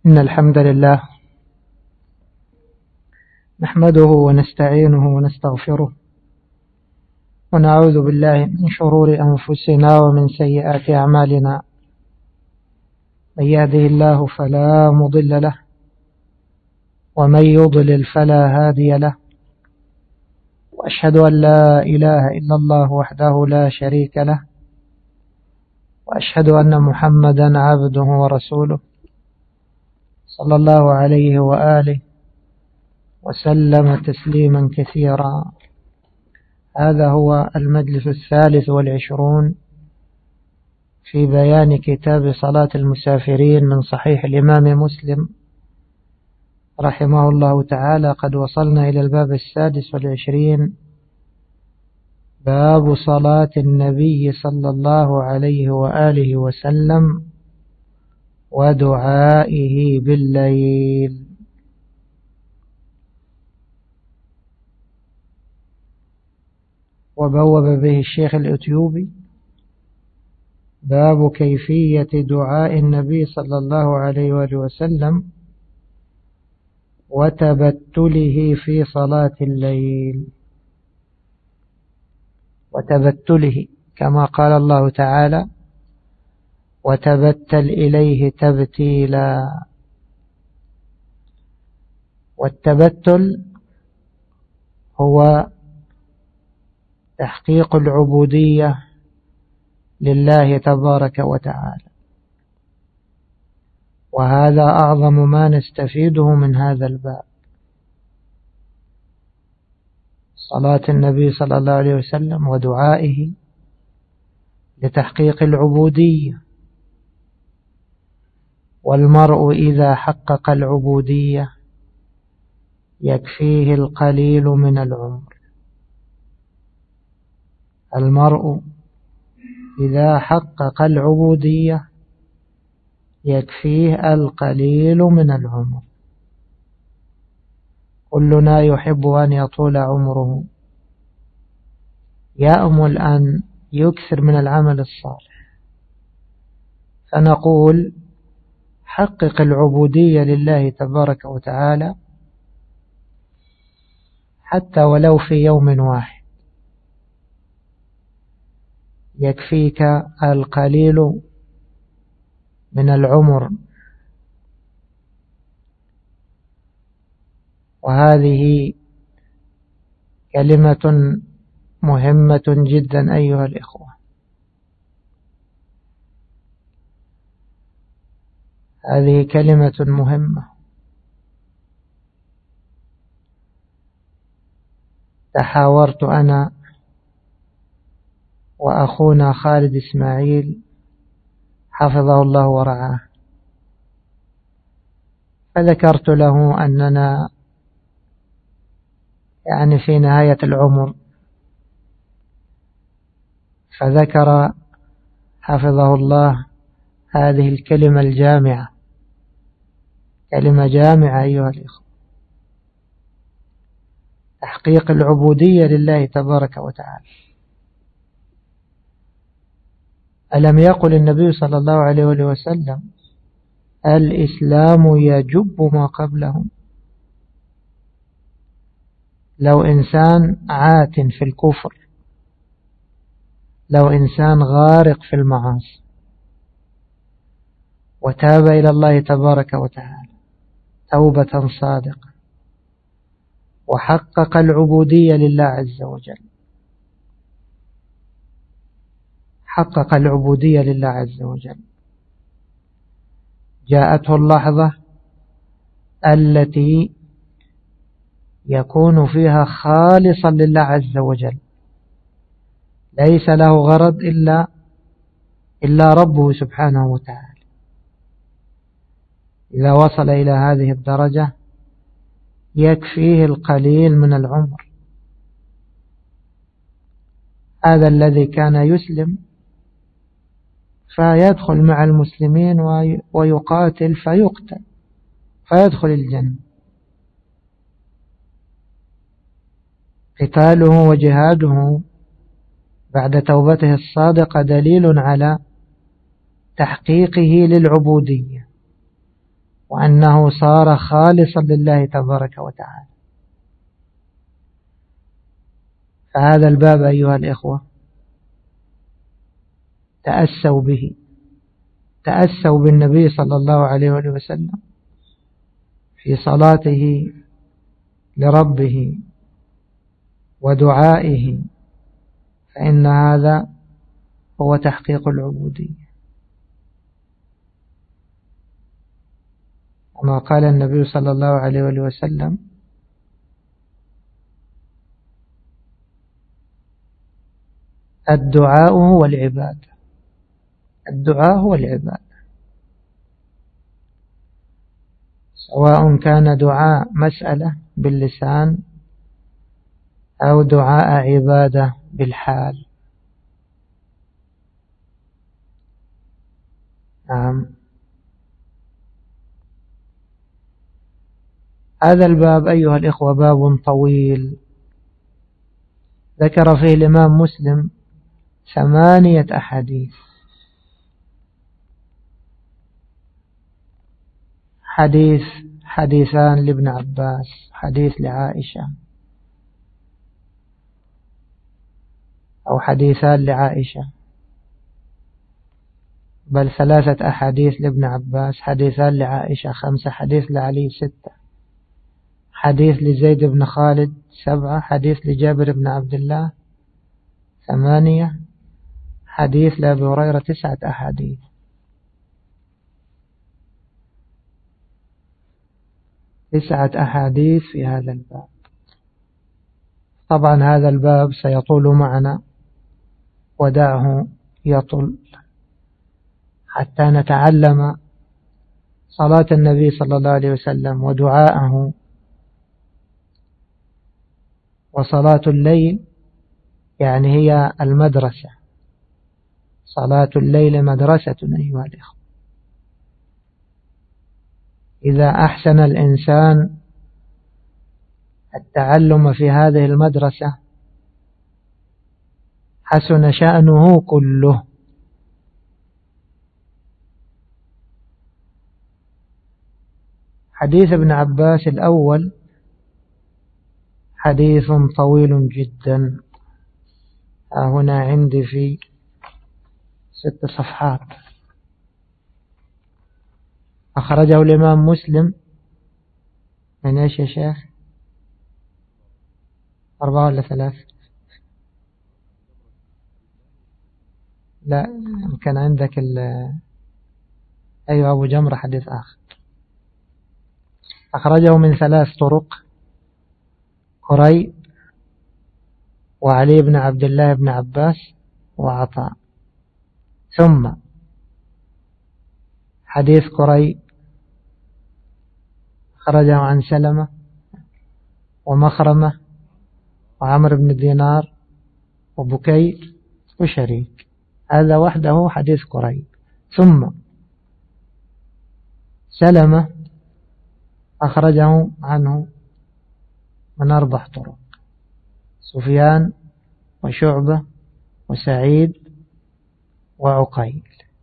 إن الحمد لله نحمده ونستعينه ونستغفره ونعوذ بالله من شرور أنفسنا ومن سيئات أعمالنا. من يهده الله فلا مضل له ومن يضلل فلا هادي له، وأشهد أن لا إله إلا الله وحده لا شريك له، وأشهد أن محمدا عبده ورسوله صلى الله عليه وآله وسلم تسليما كثيرا. هذا هو المجلس 23 في بيان كتاب صلاة المسافرين من صحيح الإمام مسلم رحمه الله تعالى. قد وصلنا إلى الباب 26، باب صلاة النبي صلى الله عليه وآله وسلم ودعائه بالليل. وبوب به الشيخ الأتيوبي باب كيفية دعاء النبي صلى الله عليه وآله وسلم وتبتله في صلاة الليل. وتبتله كما قال الله تعالى: وتبتل إليه تبتيلا. والتبتل هو تحقيق العبودية لله تبارك وتعالى، وهذا أعظم ما نستفيده من هذا الباب. صلاة النبي صلى الله عليه وسلم ودعائه لتحقيق العبودية، والمرء إذا حقق العبودية يكفيه القليل من العمر. المرء إذا حقق العبودية يكفيه القليل من العمر. كلنا يحب أن يطول عمره، يأمل أن يكثر من العمل الصالح، فنقول: حقق العبودية لله تبارك وتعالى حتى ولو في يوم واحد، يكفيك القليل من العمر. وهذه كلمة مهمة جدا أيها الإخوة. هذه كلمة مهمة. تحاورت أنا وأخونا خالد إسماعيل حفظه الله ورعاه، فذكرت له أننا في نهاية العمر، فذكر حفظه الله هذه الكلمة الجامعة، كلمة جامعة أيها الإخوة: تحقيق العبودية لله تبارك وتعالى. ألم يقل النبي صلى الله عليه وسلم: الإسلام يجب ما قبله؟ لو إنسان عات في الكفر، لو إنسان غارق في المعاصي وتاب إلى الله تبارك وتعالى توبة صادقة وحقق العبودية لله عز وجل، حقق العبودية لله عز وجل، جاءته اللحظة التي يكون فيها خالصا لله عز وجل، ليس له غرض إلا ربه سبحانه وتعالى. إذا وصل إلى هذه الدرجة يكفيه القليل من العمر. هذا الذي كان يسلم فيدخل مع المسلمين ويقاتل فيقتل فيدخل الجنة. قتاله وجهاده بعد توبته الصادقة دليل على تحقيقه للعبودية، وأنه صار خالصا لله تبارك وتعالى. فهذا الباب أيها الإخوة تأسوا به، تأسوا بالنبي صلى الله عليه وسلم في صلاته لربه ودعائه، فإن هذا هو تحقيق العبودية. وما قال النبي صلى الله عليه وسلم: الدعاء هو العبادة. الدعاء هو العبادة، سواء كان دعاء مسألة باللسان أو دعاء عبادة بالحال. نعم. هذا الباب أيها الإخوة باب طويل، ذكر فيه الإمام مسلم 8 أحاديث. حديثان لابن عباس، حديث لعائشة، أو حديثان لعائشة، بل 3 أحاديث لابن عباس، حديثان لعائشة 5، حديث لعلي 6، حديث لزيد بن خالد 7، حديث لجابر بن عبد الله 8، حديث لأبي هريرة 9 أحاديث. أحاديث في هذا الباب. طبعا هذا الباب سيطول معنا، ودعه يطل حتى نتعلم صلاة النبي صلى الله عليه وسلم ودعاءه. وصلاة الليل يعني هي المدرسة، صلاة الليل مدرسة أيها الإخوة. إذا أحسن الإنسان التعلم في هذه المدرسة حسن شأنه كله. حديث ابن عباس الأول حديث طويل جدا، هنا عندي في 6 صفحات. أخرجه الإمام مسلم من إيش يا شيخ؟ 4 ولا 3؟ لا، كان عندك أيوة أبو جمرة حديث آخر. أخرجه من 3 طرق: قريب وعلي بن عبد الله بن عباس وعطاء. ثم حديث قريب خرجه عن سلمة ومخرمة وعمر بن دينار وبكير وشريك، هذا وحده حديث قريب. ثم سلمة أخرجه عنه من 4 طرق: سفيان وشعبة وسعيد وعقيل.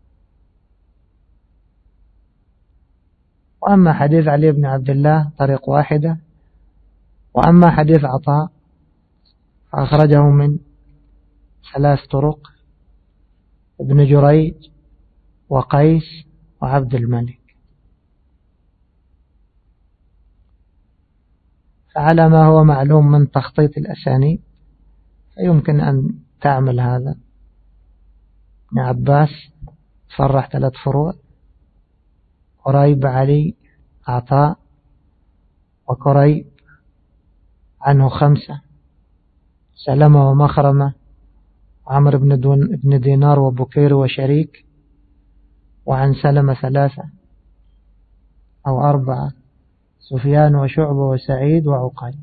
وأما حديث علي بن عبد الله طريق واحدة. وأما حديث عطاء فأخرجه من 3 طرق: ابن جريج وقيس وعبد الملك. فعلى ما هو معلوم من تخطيط الأسانيد فيمكن أن تعمل هذا. ابن عباس صرح 3 فروع: قريب علي عطاء، وقريب عنه 5: سلمة ومخرمة وعمر بن دينار وبكير وشريك. وعن سلمة 3 أو 4: سفيان وشعبة وسعيد وعقيل.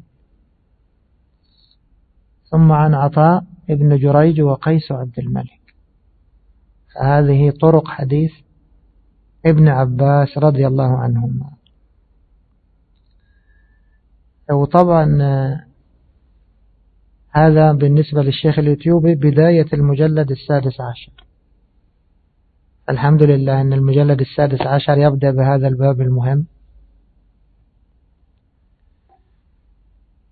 ثم عن عطاء ابن جريج وقيس وعبد الملك. فهذه طرق حديث ابن عباس رضي الله عنهما. وطبعا هذا بالنسبة للشيخ اليوتيوبي بداية المجلد 16. الحمد لله أن المجلد 16 يبدأ بهذا الباب المهم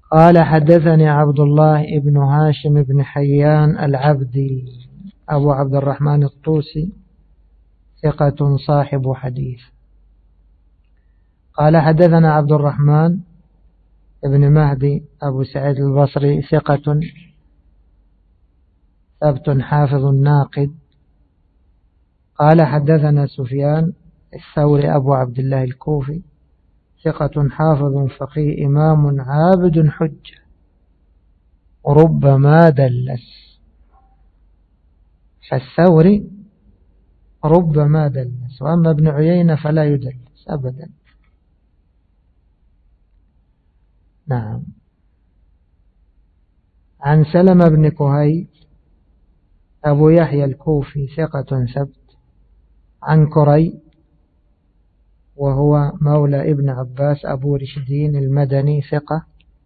قال حدثني عبد الله بن هاشم بن حيان العبدي أبو عبد الرحمن الطوسي ثقة صاحب حديث. قال حدثنا عبد الرحمن بن مهدي أبو سعيد البصري ثقة ثبت حافظ ناقد. قال حدثنا سفيان الثوري أبو عبد الله الكوفي ثقة حافظ فقيه إمام عابد حجة ربما دلس. فالثوري ربما دلس، وأما ابن عيينة فلا يدلس أبدا. نعم. عن سلمة بن كهيل أبو يحيى الكوفي ثقة ثبت. عن كري وهو مولى ابن عباس أبو رشدين المدني ثقة.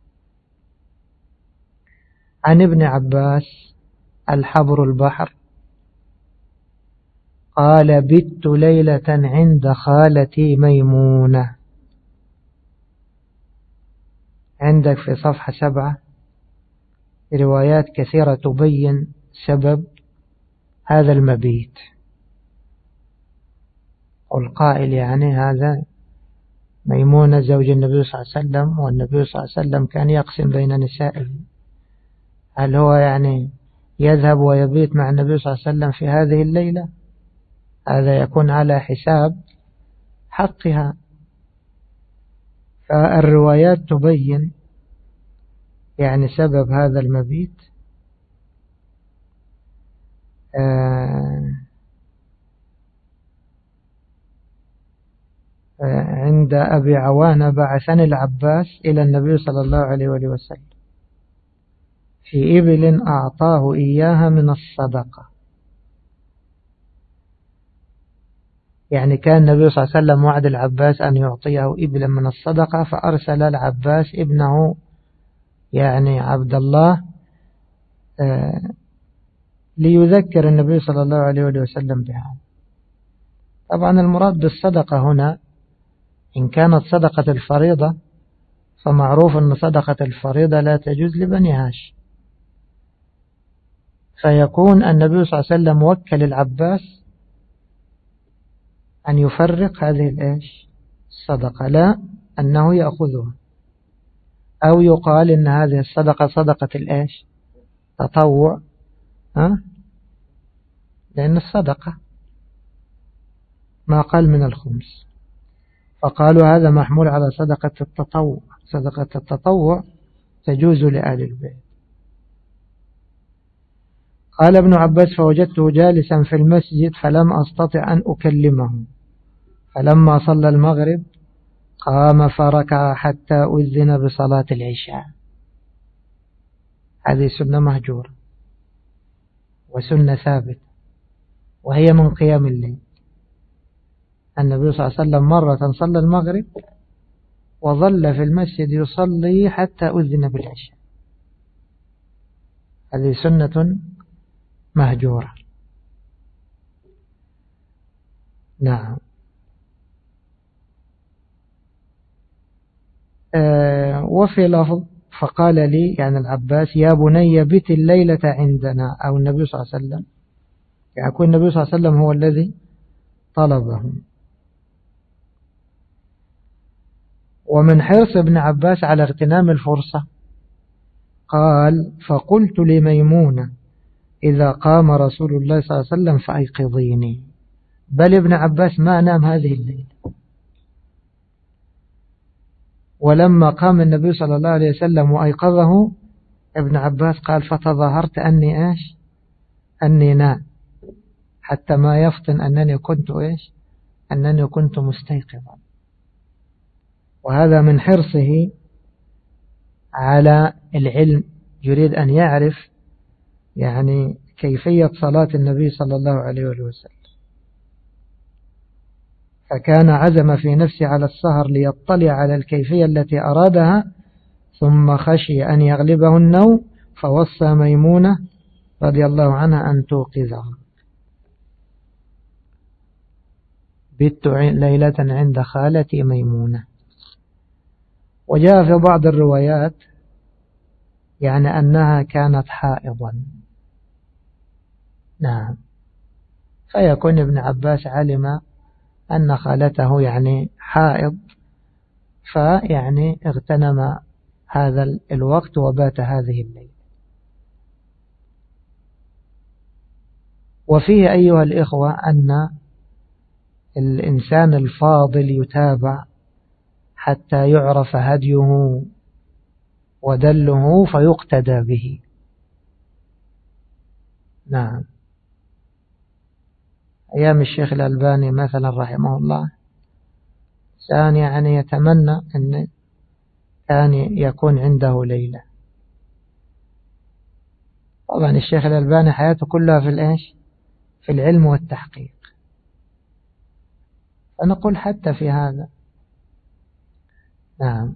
عن ابن عباس الحبر البحر قال بت ليلة عند خالتي ميمونة. عندك في صفحة 7 روايات كثيرة تبين سبب هذا المبيت. والقائل يعني هذا ميمونة زوج النبي صلى الله عليه وسلم، والنبي صلى الله عليه وسلم كان يقسم بين نسائه، هل هو يعني يذهب ويبيت مع النبي صلى الله عليه وسلم في هذه الليلة؟ هذا يكون على حساب حقها. فالروايات تبين يعني سبب هذا المبيت. عند أبي عوانة بعثني العباس إلى النبي صلى الله عليه وسلم في إبل أعطاه إياها من الصدقة. يعني كان النبي صلى الله عليه وسلم وعد العباس أن يعطيه إبلا من الصدقة، فأرسل العباس ابنه يعني عبد الله ليذكر النبي صلى الله عليه وسلم بها. طبعا المراد بالصدقة هنا إن كانت صدقة الفريضة فمعروف أن صدقة الفريضة لا تجوز لبني هاشم، فيكون النبي صلى الله عليه وسلم وكل العباس أن يفرق هذه الصدقة، لا أنه يأخذها، أو يقال إن هذه الصدقة صدقة تطوع، لأن الصدقة ما قل من الخمس، فقالوا هذا محمول على صدقة التطوع. صدقة التطوع تجوز لآل البيت. قال ابن عباس فوجدته جالسا في المسجد فلم أستطع أن أكلمه، فلما صلى المغرب قام فركع حتى أذن بصلاة العشاء. هذه سنة مهجورة وسنة ثابتة، وهي من قيام الليل. النبي صلى الله عليه وسلم مرة صلى المغرب وظل في المسجد يصلي حتى أذن بالعشاء. هذه سنة مهجورة. نعم. وفي لفظ فقال لي يعني العباس يا بني بت الليلة عندنا، أو النبي صلى الله عليه وسلم، يعني يكون النبي صلى الله عليه وسلم هو الذي طلبه. ومن حرص ابن عباس على اغتنام الفرصة قال فقلت لميمونة إذا قام رسول الله صلى الله عليه وسلم فأيقظيني. بل ابن عباس ما نام هذه الليلة، ولما قام النبي صلى الله عليه وسلم وأيقظه ابن عباس قال فتظاهرت أني نام حتى ما يفطن أنني كنت مستيقظا. وهذا من حرصه على العلم، يريد أن يعرف يعني كيفية صلاة النبي صلى الله عليه وسلم، فكان عزم في نفسه على السهر ليطلع على الكيفية التي أرادها، ثم خشي أن يغلبه النوم فوصى ميمونة رضي الله عنها أن توقظه. بت ليلة عند خالتي ميمونة. وجاء في بعض الروايات يعني أنها كانت حائضا. نعم. فيكون ابن عباس علم أن خالته يعني حائض، فيعني اغتنم هذا الوقت وبات هذه الليلة. وفيه أيها الإخوة أن الإنسان الفاضل يتابع حتى يعرف هديه ودله فيقتدى به. نعم. أيام الشيخ الألباني مثلا رحمه الله كان يعني يتمنى أن كان يكون عنده ليلة. طبعا الشيخ الألباني حياته كلها في الإيش؟ في العلم والتحقيق. فنقول حتى في هذا. نعم.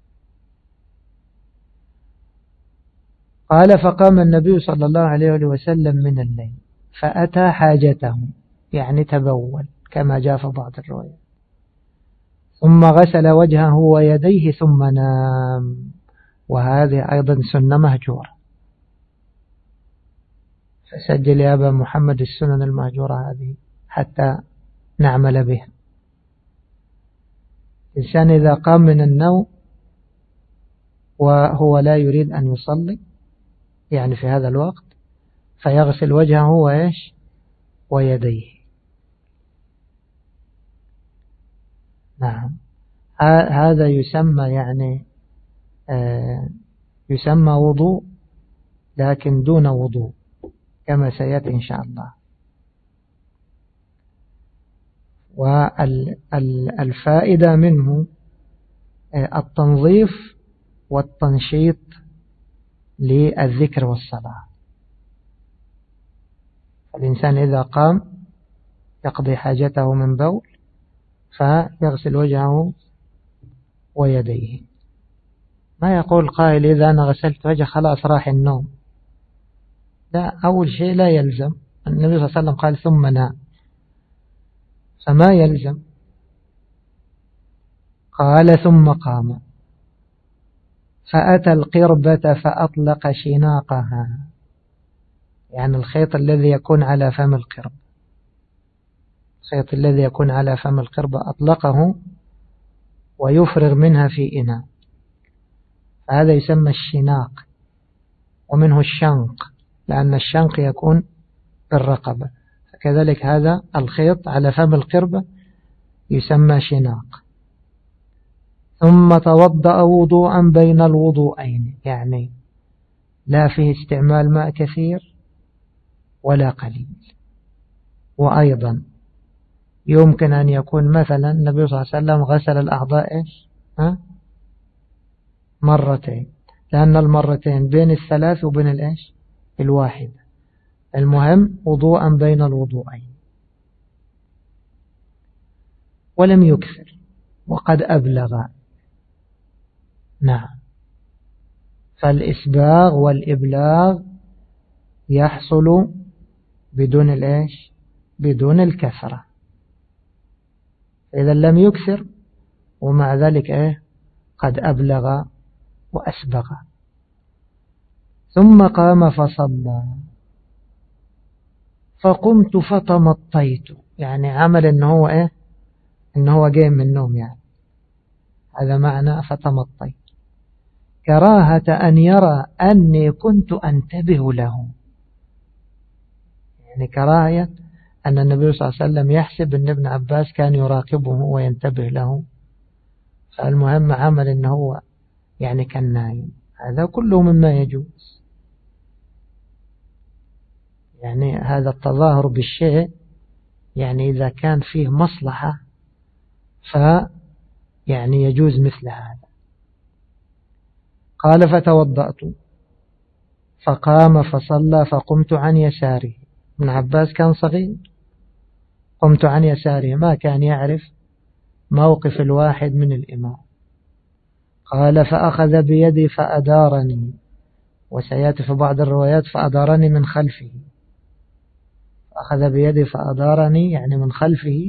قال فقام النبي صلى الله عليه وسلم من الليل فأتى حاجته، يعني تبول كما جاء في بعض الروايات، ثم غسل وجهه ويديه ثم نام. وهذه أيضا سنة مهجورة، فسجل يا أبا محمد السنن المهجورة هذه حتى نعمل بها. الإنسان إذا قام من النوم وهو لا يريد أن يصلي يعني في هذا الوقت، فيغسل وجهه وإيش ويديه. نعم. هذا يسمى يعني يسمى وضوء لكن دون وضوء كما سيأتي إن شاء الله. والفائدة منه التنظيف والتنشيط للذكر والصلاة. الإنسان إذا قام يقضي حاجته من بول فيغسل وجهه ويديه. ما يقول قائل إذا أنا غسلت وجه خلاص راح النوم. لا، أول شيء لا يلزم. النبي صلى الله عليه وسلم قال ثم نام، فما يلزم. قال ثم قام فأتى القربة فأطلق شناقها، يعني الخيط الذي يكون على فم القرب، الخيط الذي يكون على فم القربة أطلقه ويفرغ منها في إناء، هذا يسمى الشناق. ومنه الشنق لأن الشنق يكون بالرقبة، فكذلك هذا الخيط على فم القربة يسمى شناق. ثم توضأ وضوءا بين الوضوءين، يعني لا فيه استعمال ماء كثير ولا قليل. وأيضا يمكن أن يكون مثلا النبي صلى الله عليه وسلم غسل الأعضاء مرتين، لأن المرتين بين الثلاث وبين الواحد. المهم وضوءا بين الوضوءين، ولم يكثر وقد أبلغ. نعم. فالإسباغ والإبلاغ يحصل بدون بدون الكثرة. إذا لم يكثر ومع ذلك قد أبلغ وأسبغ. ثم قام فصلى فقمت فتمطيت، يعني عمل إنه هو جاي من النوم، يعني هذا معنى فتمطيت، كراهة أن يرى أني كنت أنتبه له، يعني كراهية أن النبي صلى الله عليه وسلم يحسب أن ابن عباس كان يراقبه وينتبه له، فالمهم عمل إنه هو يعني كان نايم. هذا كله مما يجوز، يعني هذا التظاهر بالشيء يعني إذا كان فيه مصلحة يعني يجوز مثل هذا. قال فتوضأت فقام فصلى فقمت عن يساره. ابن عباس كان صغير، قمت عن يساره، ما كان يعرف موقف الواحد من الإمام. قال فأخذ بيدي فأدارني، وسيأتي في بعض الروايات فأدارني من خلفه، أخذ بيدي فأدارني يعني من خلفه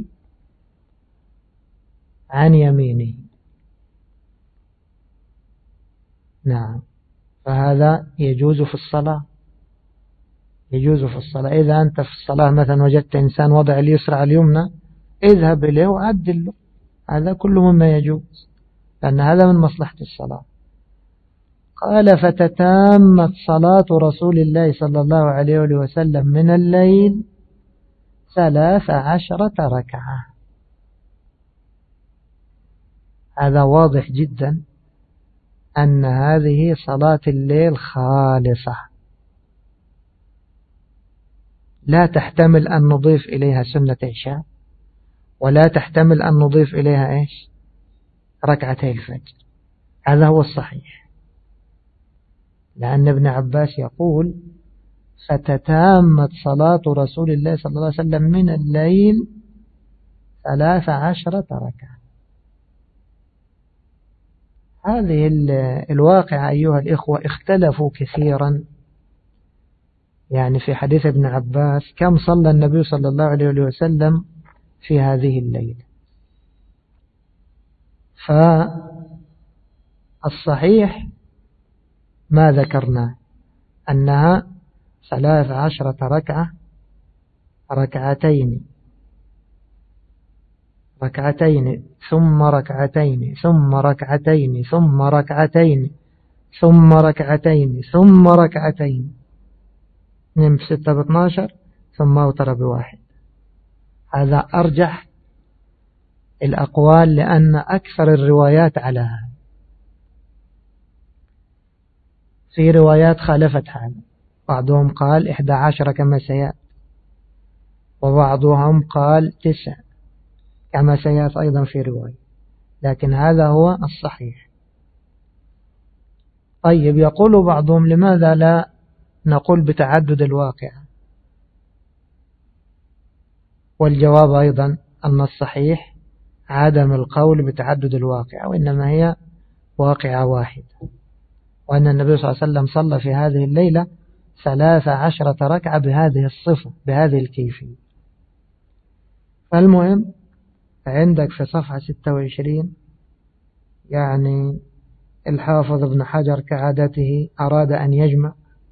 عن يمينه. نعم. فهذا يجوز في الصلاة، يجوز في الصلاة. إذا أنت في الصلاة مثلا وجدت إنسان وضع اليسرى على اليمنى، اذهب إليه وعدل له، هذا كله مما يجوز، لأن هذا من مصلحة الصلاة. قال فتتامت صلاة رسول الله صلى الله عليه وسلم من الليل 13 ركعة. هذا واضح جدا أن هذه صلاة الليل خالصة، لا تحتمل أن نضيف إليها سنة عشاء، ولا تحتمل أن نضيف إليها إيش؟ ركعتي الفجر. هذا هو الصحيح، لأن ابن عباس يقول فتتامت صلاة رسول الله صلى الله عليه وسلم من الليل 13 ركعة. هذه الواقع أيها الإخوة اختلفوا كثيرا، يعني في حديث ابن عباس كم صلى النبي صلى الله عليه وسلم في هذه الليلة. فالصحيح ما ذكرنا أنها 13 ركعة، ركعتين ثم ركعتين ثم ركعتين ثم ركعتين ثم ركعتين ثم ركعتين، من 6 ب12 ثم أوتر بواحد. هذا أرجح الأقوال، لأن أكثر الروايات على هذا. في روايات خالفت هذا، بعضهم قال 11 كما سيأتي، وبعضهم قال 9 كما سيأتي أيضا في رواية، لكن هذا هو الصحيح. طيب، يقول بعضهم لماذا لا نقول بتعدد الواقع؟ والجواب أيضا أن الصحيح عدم القول بتعدد الواقع، وإنما هي واقعة واحدة، وأن النبي صلى الله عليه وسلم صلى في هذه الليلة 13 ركعة بهذه الصفة بهذه الكيفية. فالمهم عندك في صفحة 26 يعني الحافظ ابن حجر كعادته أراد أن يجمع،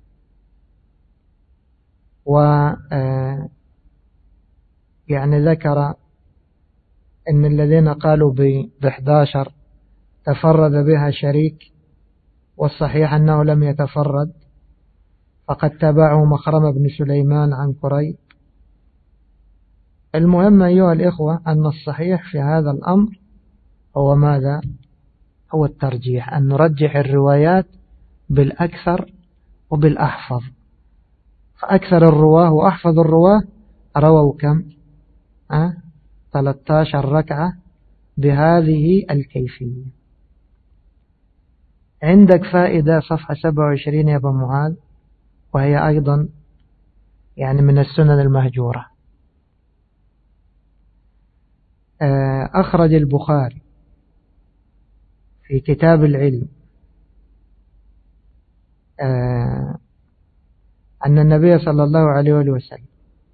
يعني ذكر أن الذين قالوا ب11 تفرد بها شريك، والصحيح أنه لم يتفرد، فقد تبعه مخرم بن سليمان عن كريب. المهم أيها الإخوة أن الصحيح في هذا الأمر هو ماذا؟ هو الترجيح، أن نرجح الروايات بالأكثر وبالأحفظ. فأكثر الرواه وأحفظ الرواه رووا كم؟ 13 ركعة بهذه الكيفية. عندك فائدة صفحة 27 يا أبا معاذ، وهي أيضا يعني من السنن المهجورة. أخرج البخاري في كتاب العلم أن النبي صلى الله عليه وسلم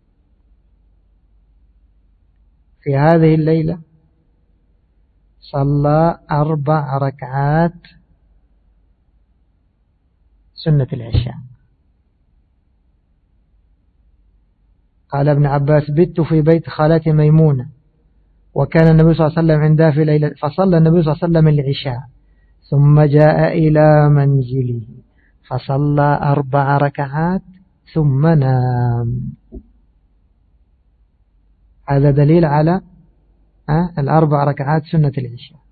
في هذه الليلة صلى 4 ركعات سنة العشاء. قال ابن عباس بت في بيت خالتي ميمونة، وكان النبي صلى الله عليه وسلم عندها في ليلة، فصلى النبي صلى الله عليه وسلم العشاء ثم جاء إلى منزله فصلى 4 ركعات ثم نام. هذا دليل على 4 ركعات سنة العشاء.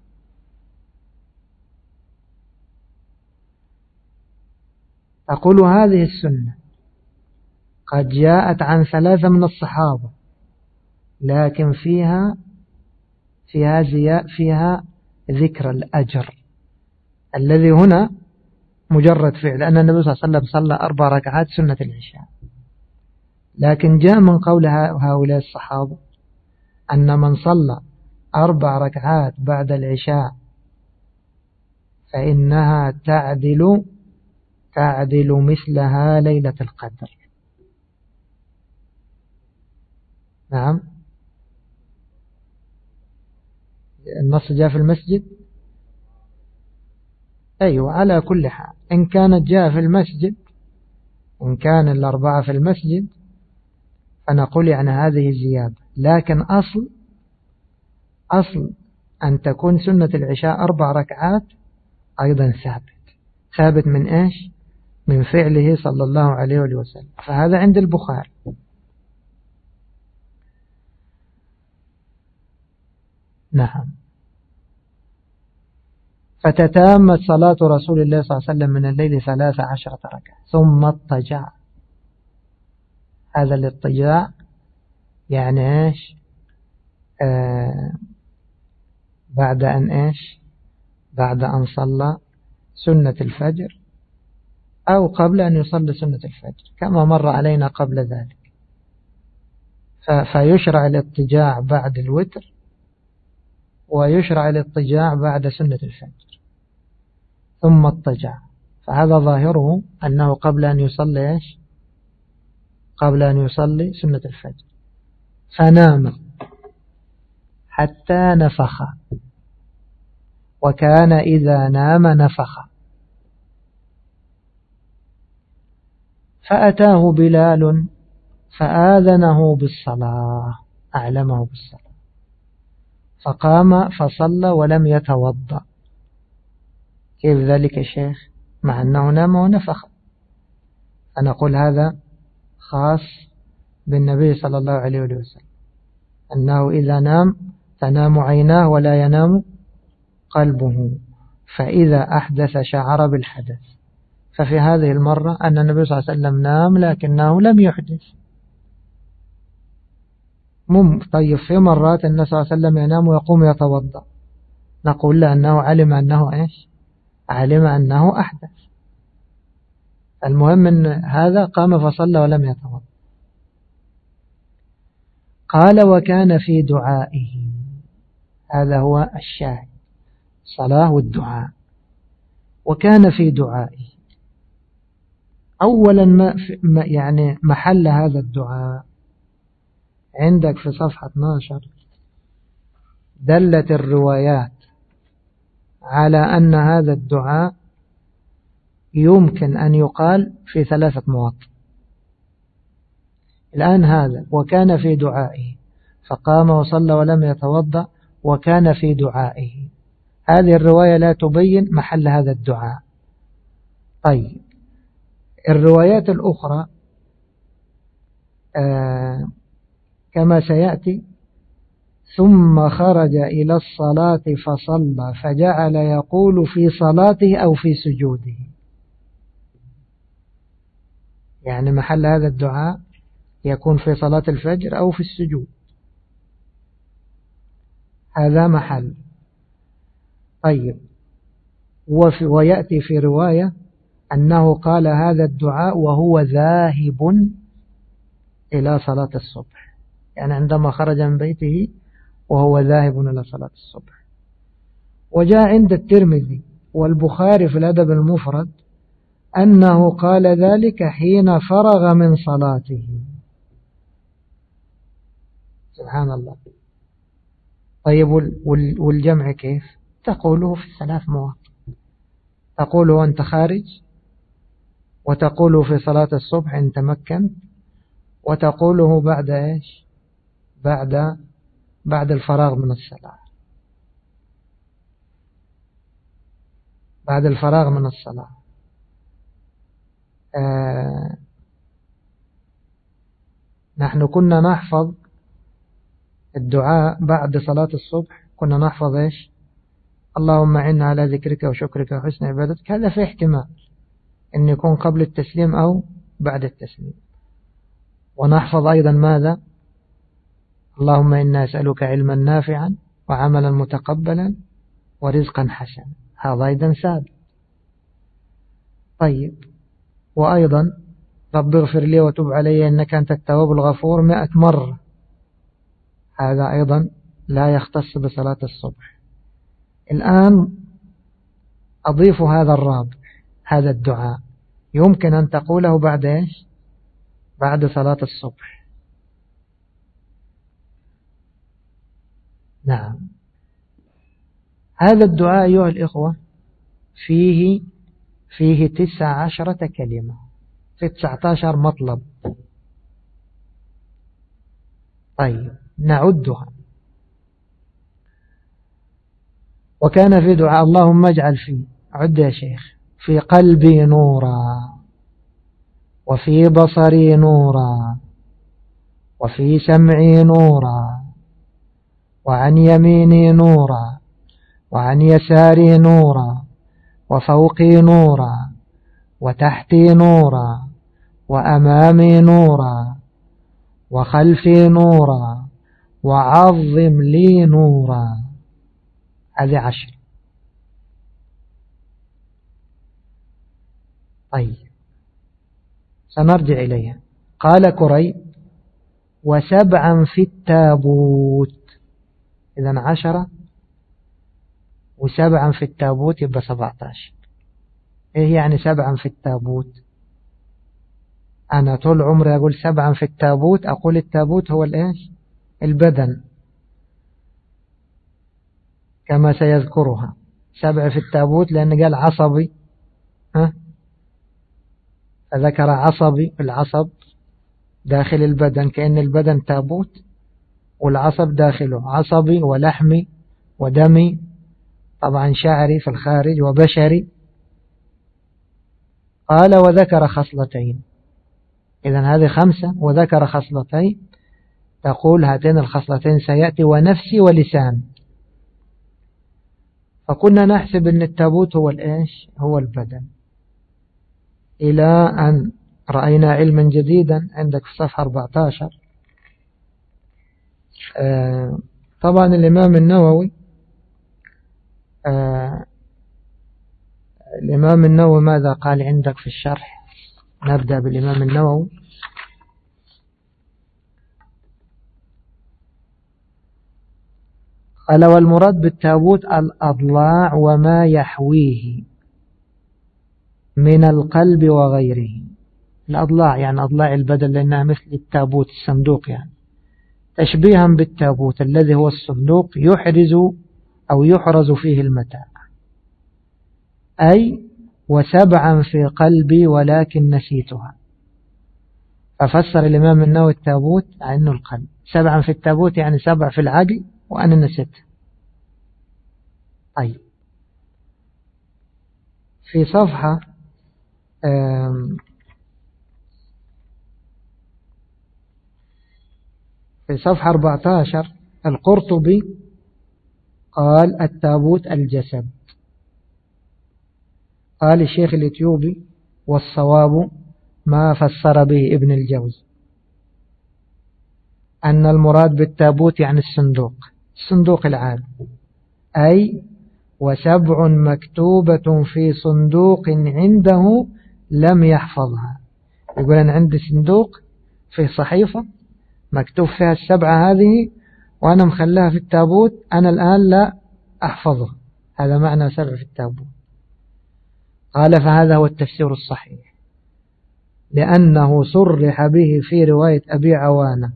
أقول هذه السنة قد جاءت عن 3 من الصحابة، لكن فيها ذكر الأجر الذي هنا مجرد فعل، لأن النبي صلى الله عليه وسلم صلى 4 ركعات سنة العشاء، لكن جاء من قول هؤلاء الصحابة أن من صلى 4 ركعات بعد العشاء فإنها تعدل مثلها ليلة القدر. نعم، النص جاء في المسجد. أيوة، على كل حال إن كانت جاء في المسجد، إن كان الأربعة في المسجد فنقول يعني هذه زيادة، لكن أصل أن تكون سنة العشاء 4 ركعات أيضا ثابت من إيش؟ من فعله صلى الله عليه وسلم، فهذا عند البخاري. نعم. فتتامت صلاة رسول الله صلى الله عليه وسلم من الليل 13 ركعة ثم اضطجع. هذا الاضطجاع يعني إيش؟ بعد أن إيش؟ بعد أن صلى سنة الفجر أو قبل أن يصلي سنة الفجر كما مر علينا قبل ذلك. فيشرع الاضطجاع بعد الوتر، ويشرع الاضطجاع بعد سنة الفجر ثم اضطجع، فهذا ظاهره أنه قبل أن يصلي إيش؟ قبل أن يصلي سنة الفجر، فنام حتى نفخ، وكان إذا نام نفخ. فأتاه بلال فآذنه بالصلاة، أعلمه بالصلاة، فقام فصلى ولم يتوضأ. كيف ذلك يا شيخ؟ مع أنه نام ونفخ. فنقول هذا خاص بالنبي صلى الله عليه وسلم، أنه إذا نام تنام عيناه ولا ينام قلبه، فإذا أحدث شعر بالحدث. ففي هذه المرة أن النبي صلى الله عليه وسلم نام لكنه لم يحدث. طيب في مرات النبي صلى الله عليه وسلم ينام ويقوم يتوضأ، نقول له أنه علم أنه إيش؟ علم أنه أحدث. المهم أن هذا قام فصلى ولم يتوضأ. قال وكان في دعائه، هذا هو الشاهد، صلاة والدعاء. وكان في دعائه أولا ما يعني محل هذا الدعاء عندك في صفحة 12 دلت الروايات على أن هذا الدعاء يمكن أن يقال في 3 مواطن. الآن هذا وكان في دعائه، فقام وصلى ولم يتوضأ، وكان في دعائه، هذه الرواية لا تبين محل هذا الدعاء. طيب الروايات الأخرى كما سيأتي: ثم خرج إلى الصلاة فصلى فجعل يقول في صلاته أو في سجوده، يعني محل هذا الدعاء يكون في صلاة الفجر أو في السجود، هذا محل. طيب ويأتي في رواية أنه قال هذا الدعاء وهو ذاهب إلى صلاة الصبح، يعني عندما خرج من بيته وهو ذاهب إلى صلاة الصبح. وجاء عند الترمذي والبخاري في الأدب المفرد أنه قال ذلك حين فرغ من صلاته. سبحان الله. طيب والجمع كيف؟ تقوله في 3 مواطن، تقوله وأنت خارج، وتقوله في صلاة الصبح إن تمكن، وتقوله بعد إيش؟ بعد الفراغ من الصلاة، بعد الفراغ من الصلاة. نحن كنا نحفظ الدعاء بعد صلاة الصبح، كنا نحفظ إيش؟ اللهم إنا على ذكرك وشكرك وحسن عبادتك. هذا في احتمال أن يكون قبل التسليم أو بعد التسليم. ونحفظ أيضا ماذا؟ اللهم إنا أسألك علما نافعا وعملا متقبلا ورزقا حسنا، هذا أيضا ثابت. طيب وأيضا رب اغفر لي وتب علي إنك أنت التواب الغفور 100 مرة، هذا أيضا لا يختص بصلاة الصبح. الآن أضيف هذا الرابع، هذا الدعاء يمكن أن تقوله بعد إيش؟ بعد صلاة الصبح. نعم. هذا الدعاء أيها الإخوة فيه 19 كلمة، في 19 مطلب. طيب نعدها. وكان في دعاء اللهم اجعل فيه، عد يا شيخ، في قلبي نورا، وفي بصري نورا، وفي سمعي نورا، وعن يميني نورا، وعن يساري نورا، وفوقي نورا، وتحتي نورا، وأمامي نورا، وخلفي نورا، وعظم لي نورا. هذه 10. طيب سنرجع إليها. قال كريب: و7 في التابوت. إذن 10 و7 في التابوت يبقى 17. إيه يعني 7 في التابوت؟ أنا طول عمري أقول 7 في التابوت، أقول التابوت هو الإيش؟ البدن كما سيذكرها. 7 في التابوت لأن قال عصبي، فذكر عصبي، العصب داخل البدن، كأن البدن تابوت والعصب داخله، عصبي ولحمي ودمي، طبعا شعري في الخارج وبشري. قال: وذكر خصلتين. إذن هذه 5 وذكر خصلتين، تقول هاتين الخصلتين سيأتي: ونفسي ولسان. فكنا نحسب أن التابوت هو الإيش؟ هو البدن، إلى أن رأينا علما جديدا عندك في صفحة 14. طبعا الإمام النووي الإمام النووي ماذا قال عندك في الشرح؟ نبدأ بالإمام النووي. قال: والمراد بالتابوت الأضلاع وما يحويه من القلب وغيره. الأضلاع يعني أضلاع البدن، لأنها مثل التابوت الصندوق، يعني تشبيها بالتابوت الذي هو الصندوق يحرز أو يحرز فيه المتاع. أي: و7 في قلبي ولكن نسيتها. ففسر الإمام النووي التابوت عنه القلب. 7 في التابوت يعني 7 في العقل وأنا نسيتها. طيب في صفحة في صفحة 14 القرطبي قال: التابوت الجسد. قال الشيخ الإثيوبي: والصواب ما فسر به ابن الجوزي، أن المراد بالتابوت يعني الصندوق العام، أي: و7 مكتوبة في صندوق عنده لم يحفظها. يقول أنا عندي صندوق في صحيفة مكتوب فيها 7 هذه، وأنا مخليها في التابوت، أنا الآن لا أحفظها. هذا معنى 7 في التابوت. قال: فهذا هو التفسير الصحيح، لأنه صرح به في رواية أبي عوانة،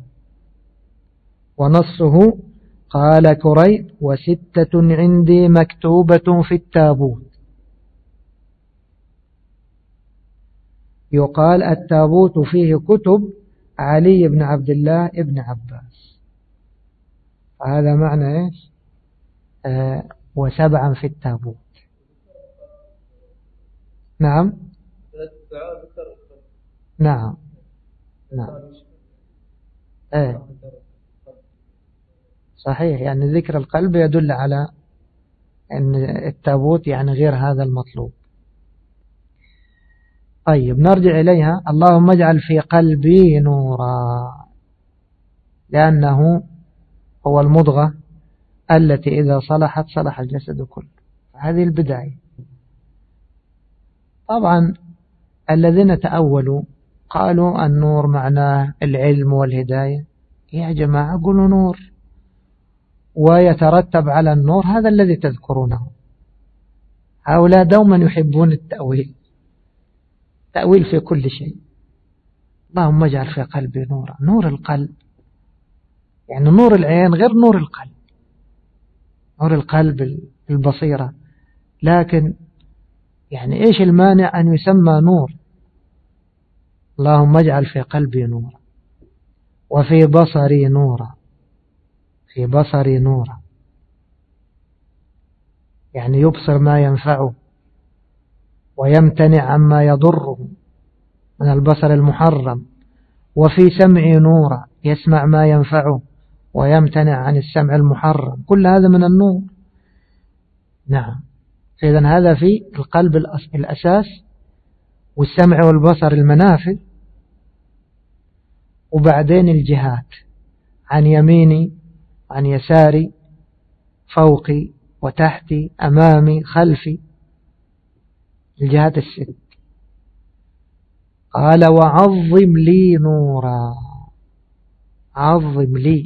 ونصه قال كريب: و6 عندي مكتوبة في التابوت. يقال التابوت فيه كتب علي بن عبد الله ابن عباس. هذا معنى إيش؟ و7 في التابوت. نعم نعم نعم صحيح، يعني ذكر القلب يدل على أن التابوت يعني غير هذا المطلوب. طيب نرجع إليها. اللهم اجعل في قلبي نورا، لأنه هو المضغة التي إذا صلحت صلح الجسد كله. هذه البداية. طبعا الذين تأولوا قالوا النور معناه العلم والهداية. يا جماعة قولوا نور ويترتب على النور هذا الذي تذكرونه. هؤلاء دوما يحبون التأويل، تأويل في كل شيء. اللهم اجعل في قلبي نورا. نور القلب يعني نور العين غير نور القلب. نور القلب البصيرة، لكن يعني إيش المانع أن يسمى نور؟ اللهم اجعل في قلبي نورا وفي بصري نورا، في بصري نورا، يعني يبصر ما ينفعه ويمتنع عما يضره من البصر المحرم. وفي سمعي نورا، يسمع ما ينفعه ويمتنع عن السمع المحرم، كل هذا من النور. نعم. إذن هذا في القلب الأساس، والسمع والبصر المنافذ، وبعدين الجهات عن يميني عن يساري، فوقي وتحتي، أمامي خلفي، الجهات الست. قال وعظم لي نورا، عظم لي،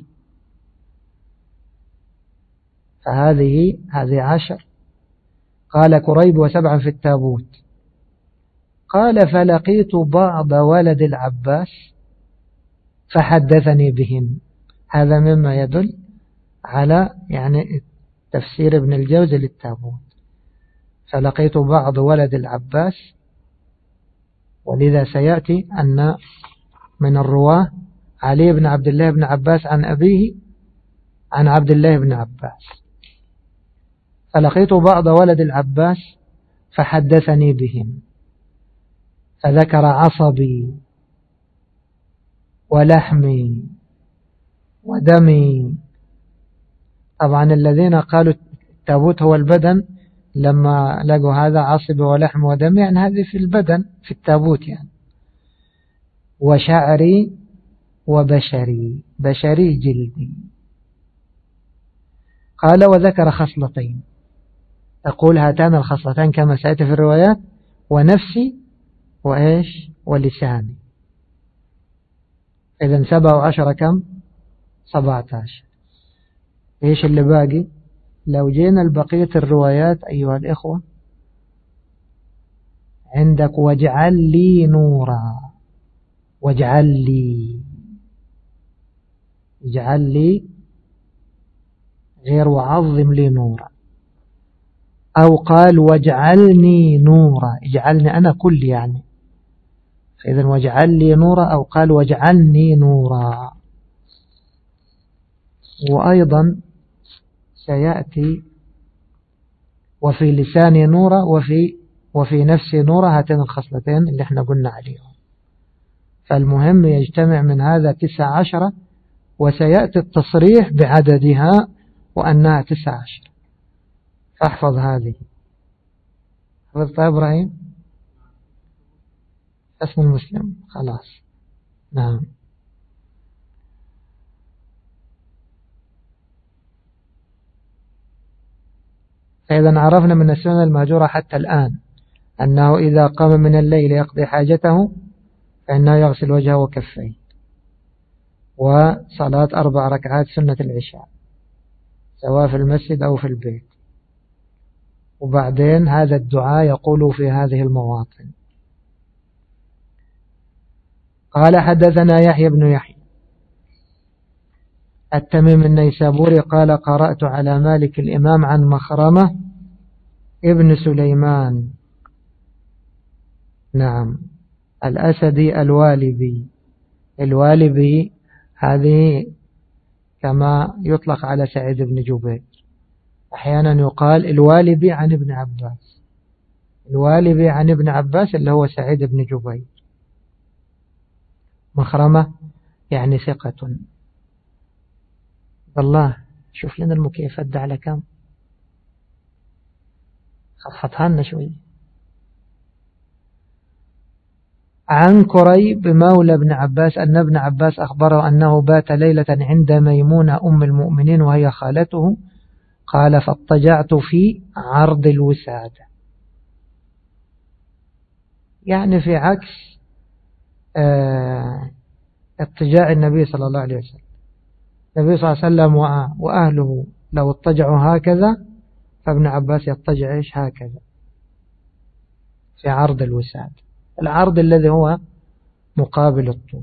فهذه 10. قال كريب و7 في التابوت. قال فلقيت بعض ولد العباس فحدثني بهن. هذا مما يدل على يعني تفسير ابن الجوزي للتابوت. فلقيت بعض ولد العباس، ولذا سيأتي أن من الرواة علي بن عبد الله بن عباس عن أبيه عن عبد الله بن عباس. فلقيت بعض ولد العباس فحدثني بهم، فذكر عصبي ولحمي ودمي. طبعا الذين قالوا التابوت هو البدن لما لقوا هذا عصب ولحم ودم، يعني هذه في البدن في التابوت يعني. وشعري وبشري، بشري جلدي. قال وذكر خصلتين، تقول هاتان الخصلتان كما سأتي في الروايات، ونفسي وإيش ولساني. إذن 17 كم؟ 17. إيش اللي باقي؟ لو جينا لبقية الروايات أيها الإخوة، عندك واجعل لي نورا، واجعل لي، اجعل لي غير وعظم لي نورا. أو قال واجعلني نورا، اجعلني أنا كل يعني. فإذن واجعل لي نورا، أو قال واجعلني نورا. وأيضا سيأتي وفي لساني نورا وفي نفسي نورا، هاتين الخصلتين اللي احنا قلنا عليهم. فالمهم يجتمع من هذا 19، وسيأتي التصريح بعددها وأنها 19. فاحفظ هذه. حفظتها إبراهيم؟ اسم المسلم خلاص. نعم. فإذا عرفنا من السنة المهجورة حتى الآن أنه إذا قام من الليل يقضي حاجته فإنه يغسل وجهه وكفيه، وصلاة 4 ركعات سنة العشاء سواء في المسجد أو في البيت. وبعدين هذا الدعاء يقول في هذه المواطن. قال حدثنا يحيى بن يحيى التميم النيسابوري قال قرأت على مالك الإمام عن مخرمة ابن سليمان، نعم، الأسدي الوالبي. الوالبي هذه كما يطلق على سعيد بن جبير، أحيانا يقال الوالبي عن ابن عباس، الوالبي عن ابن عباس اللي هو سعيد بن جبير. مخرمة يعني ثقة. والله شوف لنا المكيفات ده على كم، خفضها لنا شوي. عن كريب مولى ابن عباس أن ابن عباس أخبره أنه بات ليلة عند ميمونة أم المؤمنين وهي خالته. قال فاضطجعت في عرض الوسادة، يعني في عكس اضطجاع النبي صلى الله عليه وسلم. النبي صلى الله عليه وسلم وأهله لو اضطجعوا هكذا، فابن عباس يضطجع هكذا في عرض الوسادة، العرض الذي هو مقابل الطول.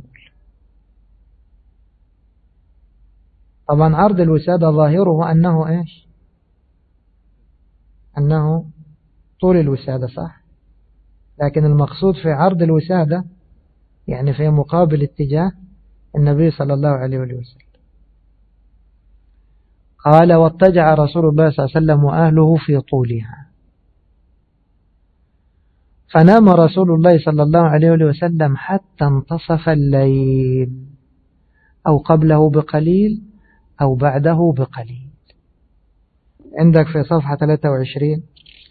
طبعا عرض الوسادة ظاهره أنه أنه طول الوسادة، صح؟ لكن المقصود في عرض الوسادة يعني في مقابل اتجاه النبي صلى الله عليه وسلم. قال واضطجع رسول الله صلى الله عليه وسلم وأهله في طولها، فنام رسول الله صلى الله عليه وسلم حتى انتصف الليل، أو قبله بقليل أو بعده بقليل. عندك في صفحة 23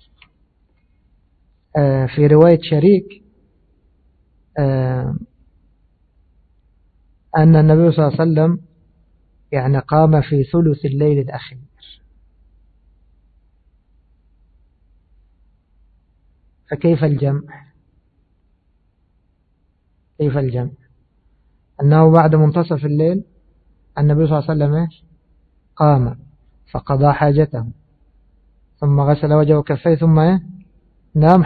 في رواية شريك أن النبي صلى الله عليه وسلم يعني قام في ثلث الليل الأخير. فكيف الجمع؟ كيف الجمع؟ أنه بعد منتصف الليل النبي صلى الله عليه وسلم قام فقضى حاجته ثم غسل وجهه وكفيه ثم نام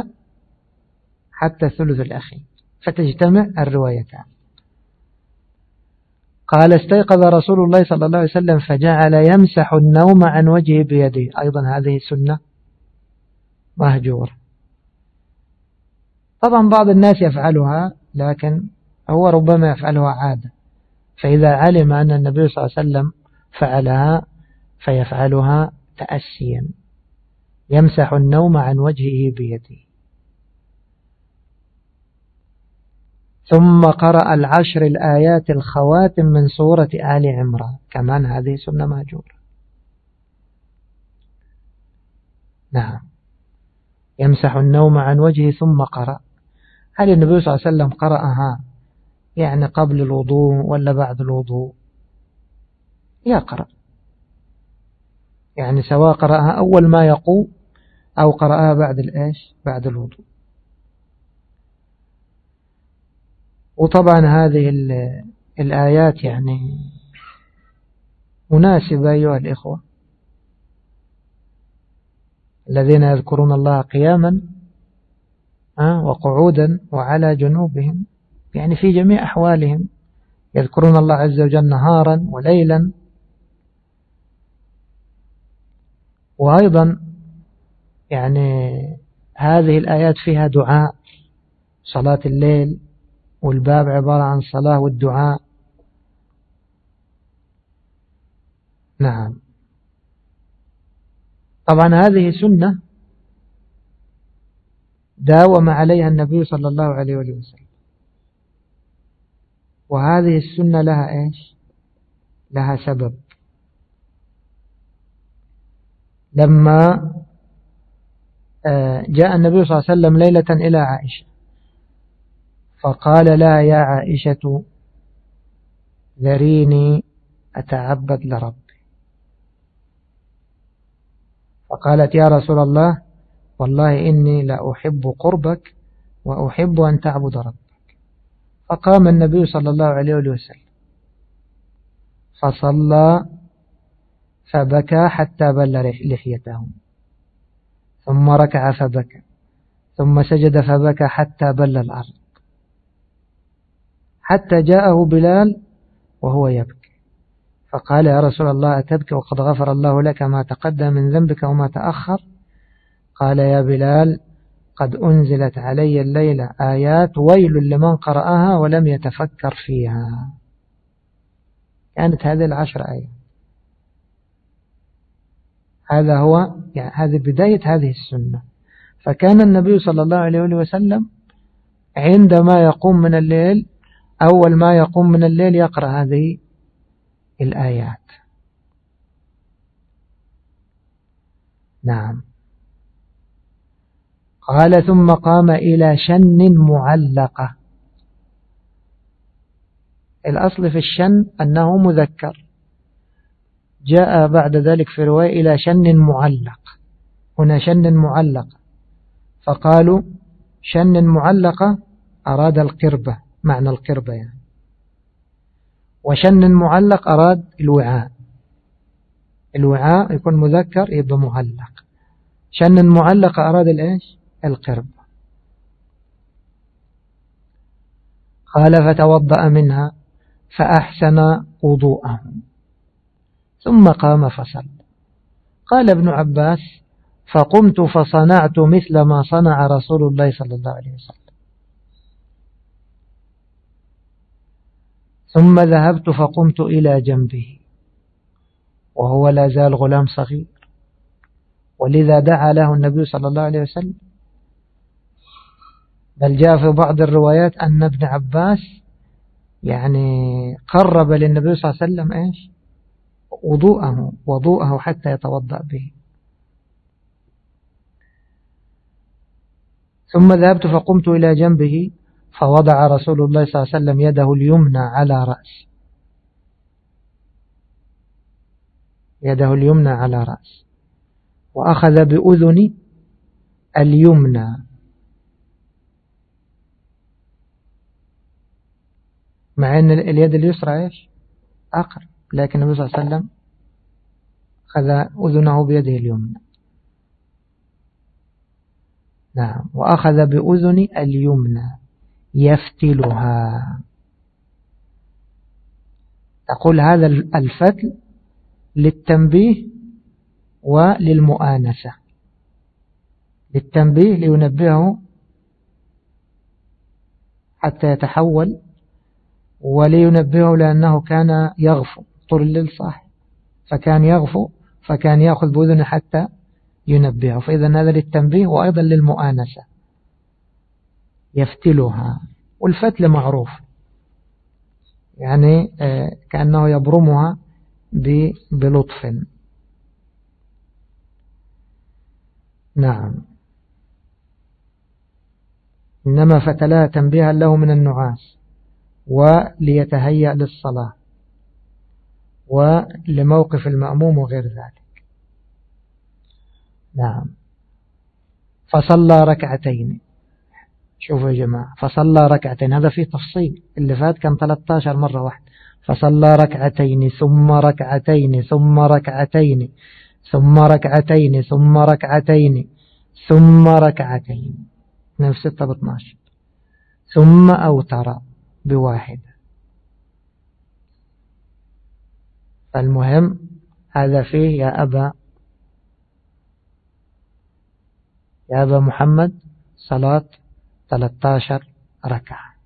حتى الثلث الأخير، فتجتمع الروايتان. قال استيقظ رسول الله صلى الله عليه وسلم فجعل يمسح النوم عن وجهه بيده. أيضا هذه سنة مهجورة. طبعا بعض الناس يفعلها، لكن هو ربما يفعلها عادة، فإذا علم أن النبي صلى الله عليه وسلم فعلها فيفعلها تأسيا، يمسح النوم عن وجهه بيده. ثم قرأ 10 الآيات الخواتم من سورة آل عمران، كمان هذه سنة مهجورة. نعم، يمسح النوم عن وجهه ثم قرأ. هل النبي صلى الله عليه وسلم قرأها يعني قبل الوضوء ولا بعد الوضوء؟ يقرأ، يعني سواء قرأها أول ما يقوم أو قرأها بعد الوضوء. وطبعا هذه الآيات يعني مناسبة أيها الإخوة الذين يذكرون الله قياما وقعودا وعلى جنوبهم، يعني في جميع أحوالهم يذكرون الله عز وجل نهارا وليلا. وأيضا يعني هذه الآيات فيها دعاء، صلاة الليل، والباب عبارة عن صلاة والدعاء. نعم، طبعا هذه سنة داوم عليها النبي صلى الله عليه وسلم، وهذه السنة لها لها سبب. لما جاء النبي صلى الله عليه وسلم ليلة إلى عائشة فقال لها يا عائشة ذريني أتعبد لربي. فقالت يا رسول الله والله إني لا أحب قربك وأحب أن تعبد ربك. فقام النبي صلى الله عليه وسلم فصلى فبكى حتى بل لحيته، ثم ركع فبكى، ثم سجد فبكى حتى بل الأرض، حتى جاءه بلال وهو يبكي. فقال يا رسول الله أتبكي وقد غفر الله لك ما تقدم من ذنبك وما تأخر؟ قال يا بلال قد أنزلت علي الليلة آيات ويل لمن قرأها ولم يتفكر فيها. كانت هذه 10 آيات. هذا هو يعني هذه بداية هذه السنة. فكان النبي صلى الله عليه وسلم عندما يقوم من الليل أول ما يقوم من الليل يقرأ هذه الآيات. نعم. قال ثم قام إلى شن معلقة. الأصل في الشن أنه مذكر، جاء بعد ذلك في رواية إلى شن معلق، هنا شن معلقة، فقالوا شن معلقة أراد القربة، معنى القربة يعني، وشن معلق أراد الوعاء، الوعاء يكون مذكر يبقى معلق، شن معلق أراد القربة. قال فتوضأ منها فأحسن وضوءه ثم قام فصلى. قال ابن عباس فقمت فصنعت مثل ما صنع رسول الله صلى الله عليه وسلم. ثم ذهبت فقمت إلى جنبه وهو لا زال غلام صغير، ولذا دعا له النبي صلى الله عليه وسلم. بل جاء في بعض الروايات أن ابن عباس يعني قرب للنبي صلى الله عليه وسلم إيش وضوءه حتى يتوضأ به. ثم ذهبت فقمت إلى جنبه فوضع رسول الله صلى الله عليه وسلم يده اليمنى على رأسي، يده اليمنى على رأسي، وأخذ بأذني اليمنى، مع أن اليد اليسرى إيش أقرب، لكن النبي صلى الله عليه وسلم أخذ أذنه بيده اليمنى. نعم. وأخذ بأذني اليمنى يفتلها. تقول هذا الفتل للتنبيه وللمؤانسة. للتنبيه لينبهه حتى يتحول، ولينبهه لأنه كان يغفو طول الليل صاحي، فكان يغفو فكان يأخذ بأذنه حتى ينبهه، فإذا هذا للتنبيه وأيضا للمؤانسة. يفتلها، والفتل معروف يعني كأنه يبرمها بلطف. نعم. إنما فتلها تنبيها له من النعاس، وليتهيأ للصلاة، ولموقف المأموم وغير ذلك. نعم. فصلى ركعتين. شوفوا يا جماعة، فصلى ركعتين، هذا فيه تفصيل، اللي فات كان 13 مرة واحدة. فصلى ركعتين ثم ركعتين ثم ركعتين ثم ركعتين ثم ركعتين ثم ركعتين، نفس 6 ب12، ثم أوتر بواحدة. فالمهم هذا فيه يا أبا محمد صلاة 13 ركعة.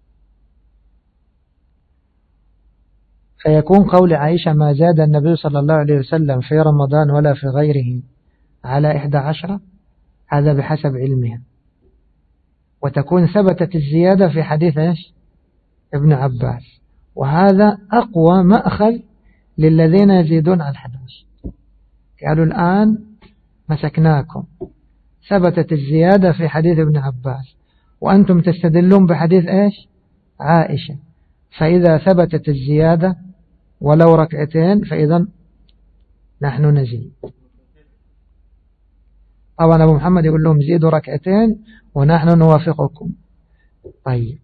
فيكون قول عائشة ما زاد النبي صلى الله عليه وسلم في رمضان ولا في غيره على 11، هذا بحسب علمها. وتكون ثبتت الزيادة في حديث إيش ابن عباس، وهذا أقوى مأخذ للذين يزيدون عن 11. قالوا الآن مسكناكم، ثبتت الزيادة في حديث ابن عباس وأنتم تستدلون بحديث إيش عائشة، فإذا ثبتت الزيادة ولو ركعتين فإذا نحن نزيد. طبعا أبو محمد يقول لهم زيدوا ركعتين ونحن نوافقكم. طيب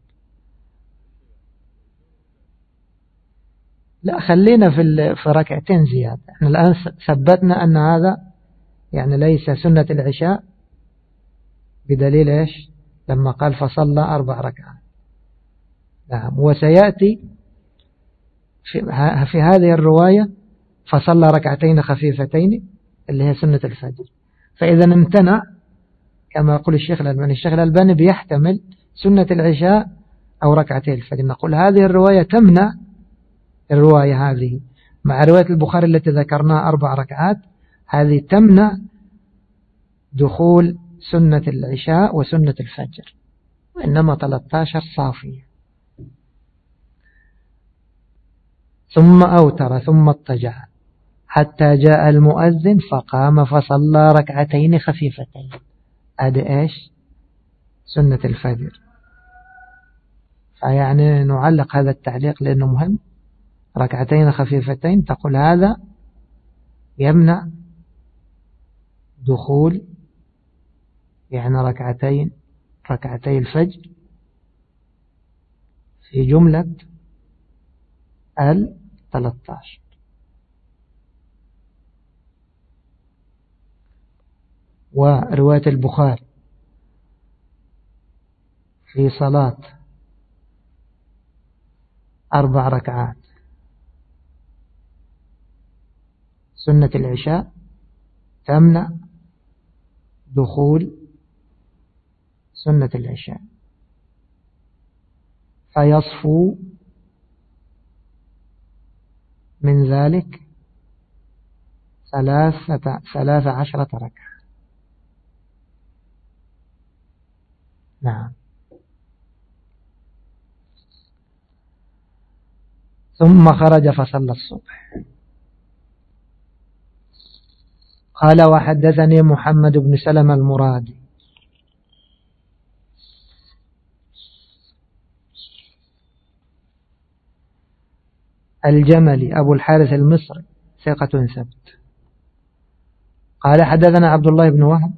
لا، خلينا في ركعتين زيادة. احنا الآن ثبتنا أن هذا يعني ليس سنة العشاء، بدليل إيش لما قال فصلى 4 ركعات. نعم. وسيأتي في هذه الرواية فصلى ركعتين خفيفتين اللي هي سنة الفجر. فإذا امتنع كما يقول الشيخ الألباني بيحتمل سنة العشاء أو ركعتي الفجر. نقول هذه الرواية تمنع، الرواية هذه مع رواية البخاري التي ذكرناها 4 ركعات، هذه تمنع دخول سنة العشاء وسنة الفجر، وإنما 13 صافية. ثم أوتر ثم اضطجع حتى جاء المؤذن فقام فصلى ركعتين خفيفتين. هذا إيش سنة الفجر. فيعني نعلق هذا التعليق لأنه مهم. ركعتين خفيفتين تقول هذا يمنع دخول يعني ركعتي الفجر في جملة 13. ورواية البخاري في صلاة 4 ركعات سنة العشاء تمنع دخول سنة العشاء فيصفو من ذلك 13 ركعة. نعم. ثم خرج فصلى الصبح. قال وحدثني محمد بن سلمة المرادي الجملي أبو الحارث المصري ثقة ثبت. قال حدثنا عبد الله بن وهب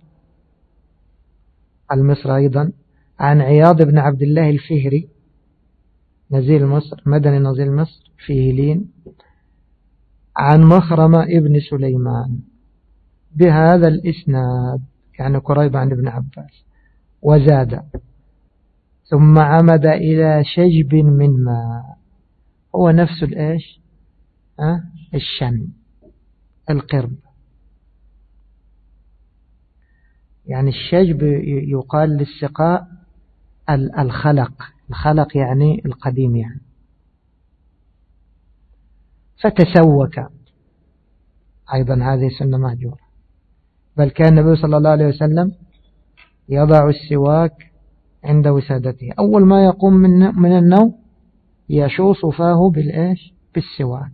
المصري أيضا عن عياض بن عبد الله الفهري نزيل مصر مدني نزيل مصر فيه لين عن مخرمة ابن سليمان بهذا الإسناد يعني قريب عن ابن عباس وزاد ثم عمد إلى شجب من ماء هو نفس الإيش الشن القرب يعني الشجب يقال للسقاء الخلق يعني القديم يعني. فتسوك أيضا هذه سنة مهجورة بل كان النبي صلى الله عليه وسلم يضع السواك عند وسادته أول ما يقوم من النوم يشوص فاه بالسواك.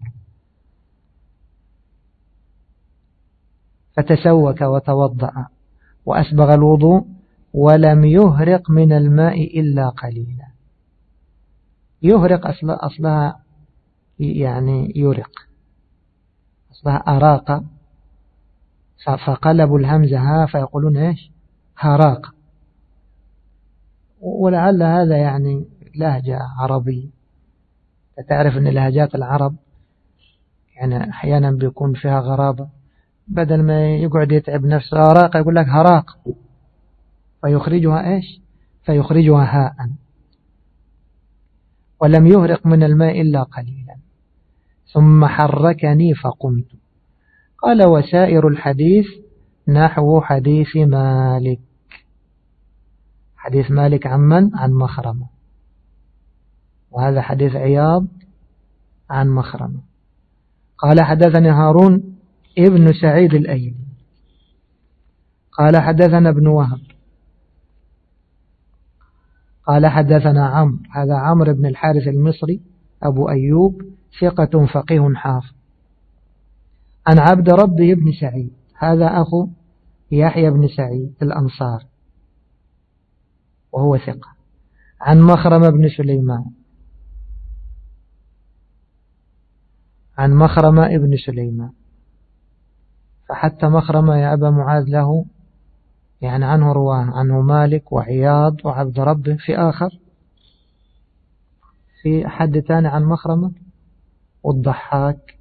فتسوك وتوضأ وأسبغ الوضوء ولم يهرق من الماء إلا قليلا. يهرق أصلها يعني يرق أصلها أراق فقلبوا الهمزة ها فيقولون هراق ولعل هذا يعني لهجة عربية. تعرف أن لهجات العرب يعني أحيانا بيكون فيها غرابة بدل ما يقعد يتعب نفسه أراق يقول لك هراق فيخرجها فيخرجها هاء. ولم يهرق من الماء إلا قليلا ثم حركني فقمت. قال وسائر الحديث نحو حديث مالك. حديث مالك عن من؟ عن مخرمة وهذا حديث عياض عن مخرمة. قال حدثني هارون ابن سعيد الأيلي قال حدثنا ابن وهب قال حدثنا عمرو هذا عمرو بن الحارث المصري أبو أيوب ثقة فقيه حافظ عن عبد ربه بن سعيد هذا أخو يحيى بن سعيد الأنصار وهو ثقة عن مخرمة بن سليمان عن مخرمة ابن سليمان. فحتى مخرمة يا أبا معاذ له يعني عنه رواه عنه مالك وعياض وعبد ربه في آخر في حد ثاني عن مخرمة والضحاك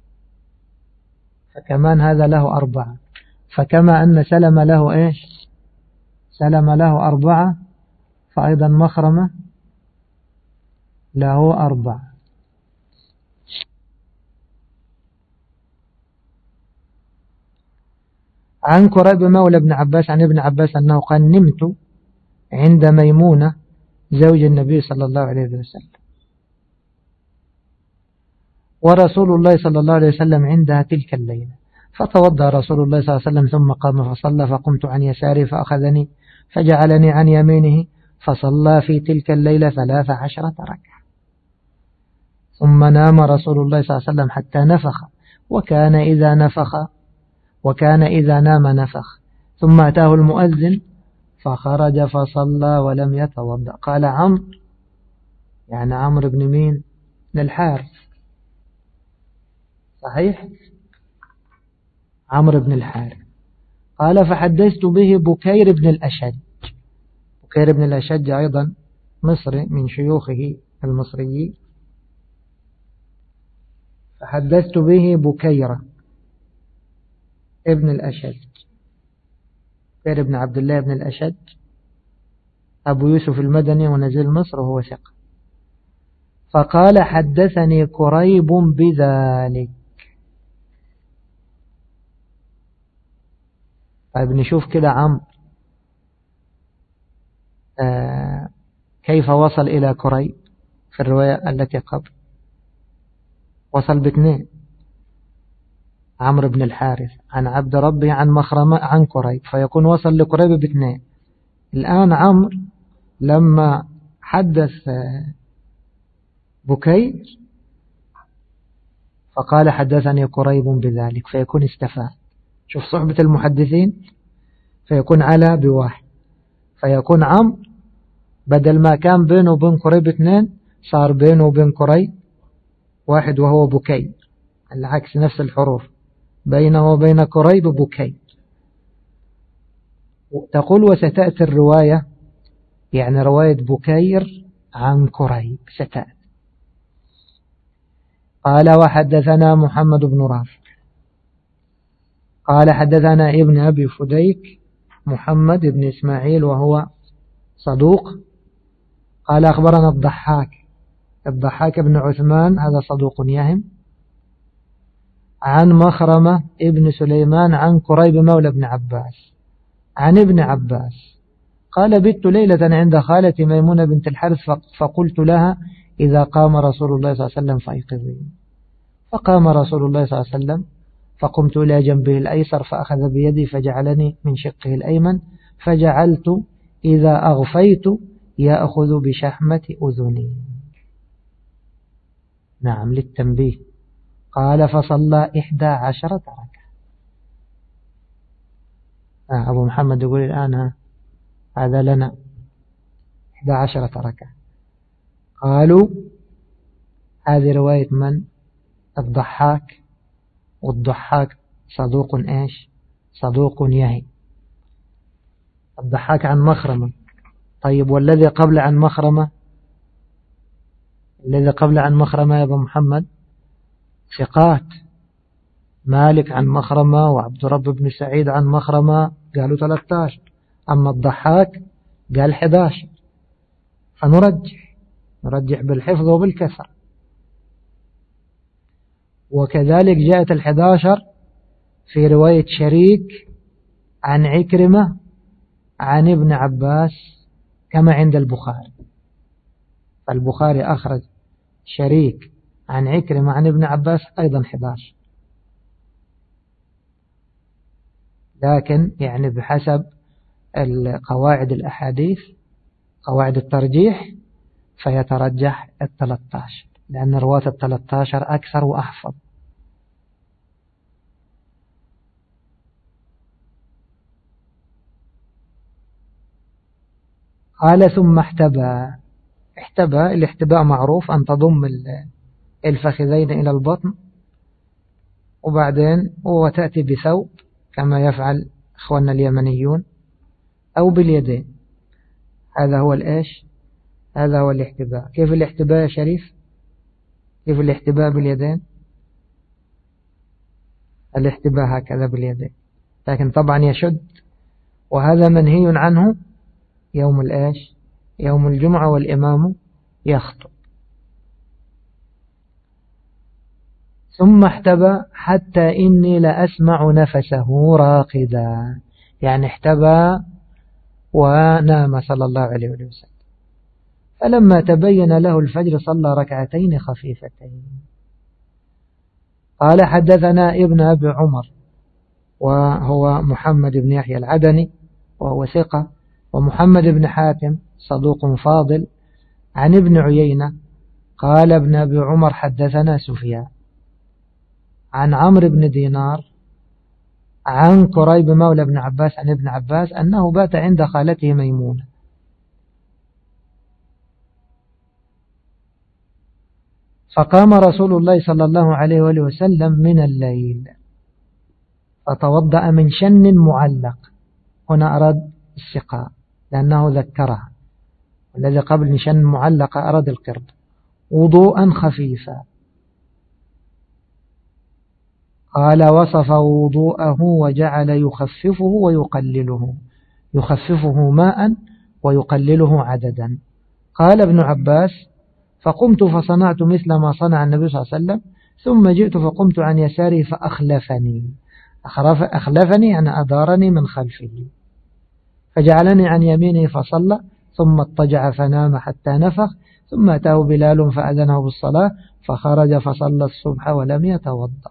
فكمان هذا له 4 فكما أن سلم له سلم له 4 فأيضا مخرمة له 4. عن كريب مولى ابن عباس عن ابن عباس أنه قال نمت عند ميمونة زوج النبي صلى الله عليه وسلم ورسول الله صلى الله عليه وسلم عندها تلك الليلة فتوضأ رسول الله صلى الله عليه وسلم ثم قام فصلى فقمت عن يساره فأخذني فجعلني عن يمينه فصلى في تلك الليلة 13 ركعة ثم نام رسول الله صلى الله عليه وسلم حتى نفخ وكان إذا نام نفخ ثم أتاه المؤذن فخرج فصلى ولم يتوضأ. قال عمرو يعني عمرو بن مين؟ الحارث صحيح عمرو بن الحارث. قال فحدثت به بكير بن الأشج. بكير بن الأشج أيضا مصري من شيوخه المصريين. فحدثت به بكير ابن الأشج بكير بن عبد الله بن الأشج أبو يوسف المدني ونزيل مصر وهو ثقة. فقال حدثني كريب بذلك. طيب نشوف كده عمرو كيف وصل إلى كريب في الرواية التي قبل؟ وصل باثنين، عمرو بن الحارث عن عبد ربه عن مخرمة عن كريب، فيكون وصل لكريب باثنين. الآن عمرو لما حدث بكير فقال حدثني كريب بذلك، فيكون استفاد. شوف صحبة المحدثين، فيكون على بواحد، فيكون عمرو بدل ما كان بينه وبين كريب اثنين صار بينه وبين كريب واحد وهو بكير، العكس نفس الحروف، بينه وبين كريب بكير. تقول وستأتي الرواية، يعني رواية بكير عن كريب ستأتي. قال وحدثنا محمد بن رافع قال حدثنا ابن أبي فديك محمد بن إسماعيل وهو صدوق، قال أخبرنا الضحاك بن عثمان هذا صدوق يهم، عن مخرمة ابن سليمان عن كريب مولى ابن عباس عن ابن عباس قال بت ليلة عند خالتي ميمونة بنت الحارث فقلت لها إذا قام رسول الله صلى الله عليه وسلم فأيقظيني. فقام رسول الله صلى الله عليه وسلم فقمت إلى جنبه الأيسر فأخذ بيدي فجعلني من شقه الأيمن، فجعلت إذا أغفيت يأخذ بشحمة أذني. نعم للتنبيه. قال فصلى 11 ركعة. أبو محمد يقول الآن هذا لنا 11 ركعة. قالوا هذه رواية من؟ الضحاك، والضحاك صدوق إيش؟ صدوق يهي. الضحاك عن مخرمة. طيب والذي قبل عن مخرمة؟ الذي قبل عن مخرمة يا أبو محمد ثقات، مالك عن مخرمة وعبد رب بن سعيد عن مخرمة قالوا 13، أما الضحاك قال 11، فنرجح بالحفظ وبالكسر. وكذلك جاءت 11 في رواية شريك عن عكرمة عن ابن عباس كما عند البخاري، فالبخاري أخرج شريك عن عكرمة عن ابن عباس أيضا 11، لكن يعني بحسب القواعد الأحاديث قواعد الترجيح فيترجح 13 لأن رواة 13 أكثر وأحفظ. قال ثم احتبى. الاحتباء معروف أن تضم الفخذين إلى البطن وبعدين وتأتي بثوب كما يفعل أخواننا اليمنيون أو باليدين. هذا هو الإيش؟ هذا هو الاحتباء. كيف الاحتباء يا شريف؟ كيف الاحتباء باليدين؟ الاحتباء هكذا باليدين، لكن طبعا يشد، وهذا منهي عنه يوم الإيش؟ يوم الجمعة والإمام يخطب. ثم احتبى حتى إني لأسمع نفسه راقدا، يعني احتبى ونام صلى الله عليه وسلم. فلما تبين له الفجر صلى ركعتين خفيفتين. قال حدثنا ابن أبي عمر وهو محمد بن يحيى العدني وهو ثقة، ومحمد بن حاتم صدوق فاضل، عن ابن عيينة قال ابن أبي عمر حدثنا سفيان عن عمرو بن دينار عن كريب مولى ابن عباس عن ابن عباس أنه بات عند خالته ميمونة فقام رسول الله صلى الله عليه وآله وسلم من الليل فتوضأ من شن معلق. هنا أراد السقاء لأنه ذكرها، والذي قبل شن معلق أراد القرب. وضوءا خفيفا. قال وصف وضوءه وجعل يخففه ويقلله، يخففه ماء ويقلله عددا. قال ابن عباس فقمت فصنعت مثل ما صنع النبي صلى الله عليه وسلم، ثم جئت فقمت عن يساره فأخلفني. أخلفني يعني أدارني من خلفه، فجعلني عن يمينه فصلى، ثم اضطجع فنام حتى نفخ، ثم أتاه بلال فأذنه بالصلاة فخرج فصلى الصبح ولم يتوضأ.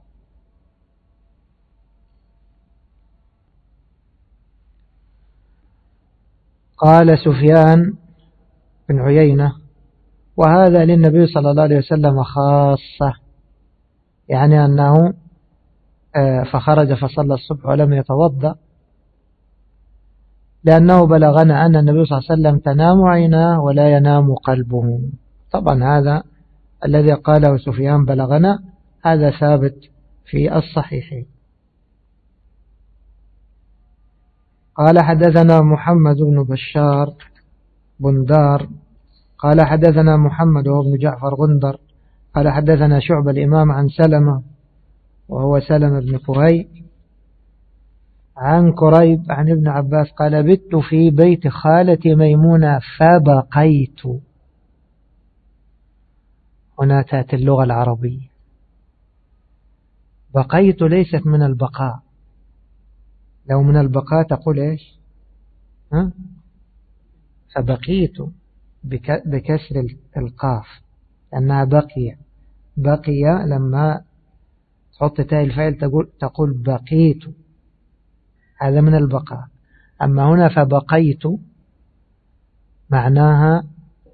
قال سفيان بن عيينة: وهذا للنبي صلى الله عليه وسلم خاصة، يعني أنه فخرج فصلى الصبح ولم يتوضأ، لأنه بلغنا أن النبي صلى الله عليه وسلم تنام عيناه ولا ينام قلبه. طبعا هذا الذي قاله سفيان بلغنا، هذا ثابت في الصحيحين. قال حدثنا محمد بن بشار بندار قال حدثنا محمد وابن جعفر غندر قال حدثنا شعب الإمام عن سلمة وهو سلمة بن كريب عن كريب عن ابن عباس قال: بت في بيت خالتي ميمونة فبقيت. هنا تأتي اللغة العربية. بقيت ليست من البقاء، لو من البقاء تقول إيش؟ فبقيت بكسر القاف لأنها بقي لما تحط تاء الفاعل تقول بقيت، هذا من البقاء. أما هنا فبقيت معناها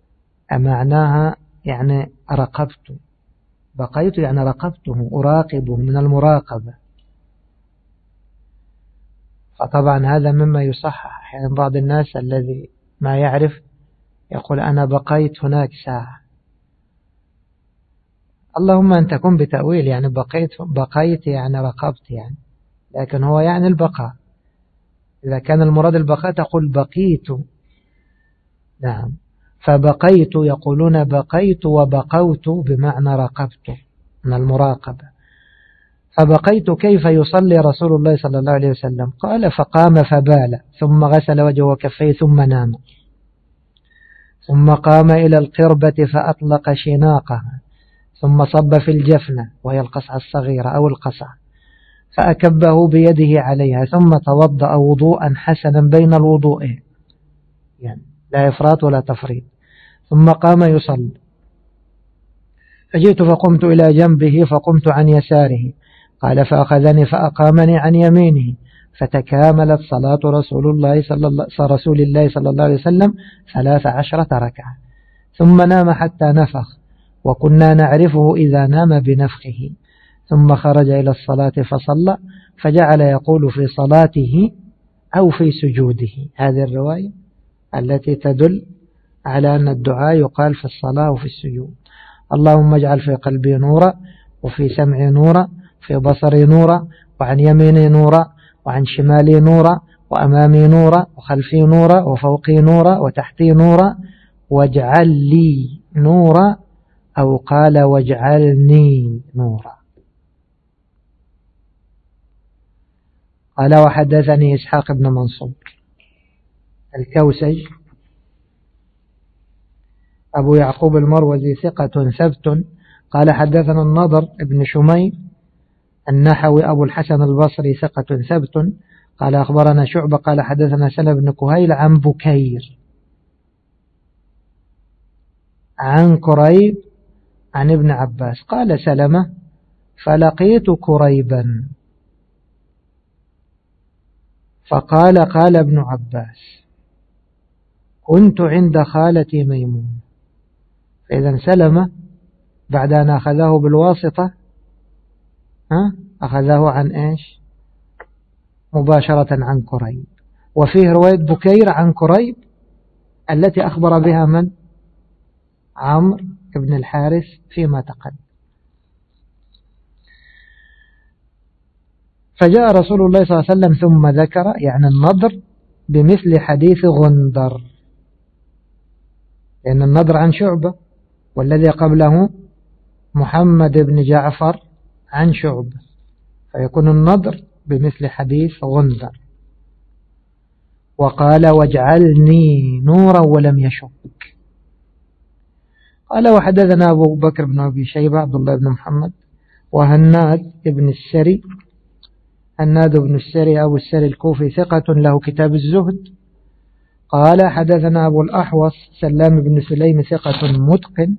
يعني رقبت. بقيت يعني رقبته، أراقبه، من المراقبة. فطبعا هذا مما يصحح، يعني بعض الناس الذي ما يعرف يقول أنا بقيت هناك ساعة، اللهم أن تكون بتأويل، يعني بقيت يعني رقبت يعني، لكن هو يعني البقاء. إذا كان المراد البقاء تقول بقيت. نعم، فبقيت يقولون بقيت وبقوت بمعنى رقبت، من المراقبة. فبقيت كيف يصلي رسول الله صلى الله عليه وسلم؟ قال: فقام فبال ثم غسل وجهه وكفيه ثم نام، ثم قام إلى القربة فأطلق شناقها، ثم صب في الجفنة وهي القصعة الصغيرة أو القصعة فأكبه بيده عليها، ثم توضأ وضوءا حسنا بين الوضوءين، يعني لا إفراط ولا تفريط، ثم قام يصلي. فجئت فقمت إلى جنبه فقمت عن يساره، قال: فأخذني فأقامني عن يمينه، فتكاملت صلاة رسول الله صلى الله عليه وسلم 13 ركعة، ثم نام حتى نفخ، وكنا نعرفه إذا نام بنفخه، ثم خرج إلى الصلاة فصلى، فجعل يقول في صلاته أو في سجوده. هذه الرواية التي تدل على أن الدعاء يقال في الصلاة وفي السجود: اللهم اجعل في قلبي نورا، وفي سمعي نورا، في بصري نورا، وعن يميني نورا، وعن شمالي نورا، وأمامي نورا، وخلفي نورا، وفوقي نورا، وتحتي نورا، واجعل لي نورا، أو قال واجعلني نورا. قال: وحدثني إسحاق بن منصور الكوسج أبو يعقوب المروزي ثقة ثبت قال حدثنا النضر بن شميل النحوي أبو الحسن البصري ثقة ثبت قال أخبرنا شعبة قال حدثنا سلمة بن كهيل عن بكير عن كريب عن ابن عباس قال سلمة: فلقيت كريبا فقال: قال ابن عباس: كنت عند خالتي ميمون. فإذا سلمة بعد أن أخذه بالواسطة أخذه عن إيش؟ مباشرة عن كريب. وفيه رواية بكير عن كريب التي أخبر بها من؟ عمرو بن الحارث فيما تقدم. فجاء رسول الله صلى الله عليه وسلم ثم ذكر يعني النضر بمثل حديث غندر، لأن النضر عن شعبة، والذي قبله محمد بن جعفر عن شعبة، فيكون النضر بمثل حديث غندر. وقال: واجعلني نورا ولم يشك. قال: وحدثنا أبو بكر بن أبي شيبة عبد الله بن محمد وهناد بن السري. هناد بن السري أبو السري الكوفي ثقة له كتاب الزهد، قال حدثنا أبو الأحوص سلام بن سليم ثقة متقن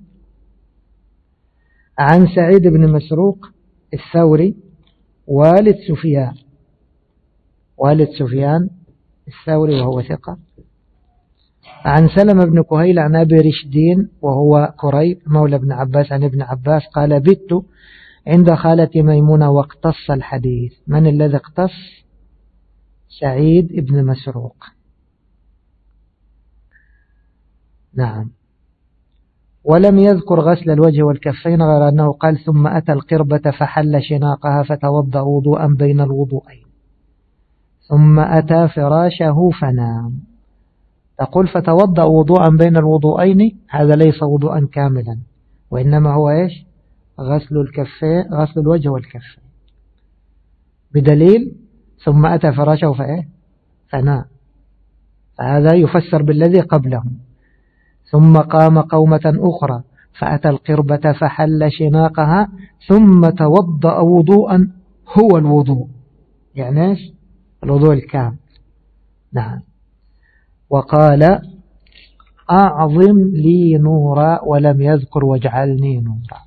عن سعيد بن مسروق الثوري والد سفيان الثوري وهو ثقة، عن سلمة بن كهيل عن أبي رشدين وهو كريب مولى ابن عباس عن ابن عباس قال بت عند خالتي ميمونة واقتص الحديث. من الذي اقتص؟ سعيد بن مسروق. نعم. ولم يذكر غسل الوجه والكفين غير أنه قال ثم أتى القربة فحل شناقها فتوضأ وضوءا بين الوضوءين ثم أتى فراشه فنام. تقول فتوضأ وضوءا بين الوضوءين، هذا ليس وضوءا كاملا، وإنما هو إيش؟ غسل الوجه والكفين، بدليل ثم أتى فراشه فنام، فهذا يفسر بالذي قبله. ثم قام قومة أخرى فأتى القربة فحل شناقها ثم توضأ وضوءا هو الوضوء، يعني إيش؟ الوضوء الكامل. نعم. وقال أعظم لي نورا ولم يذكر واجعلني نورا.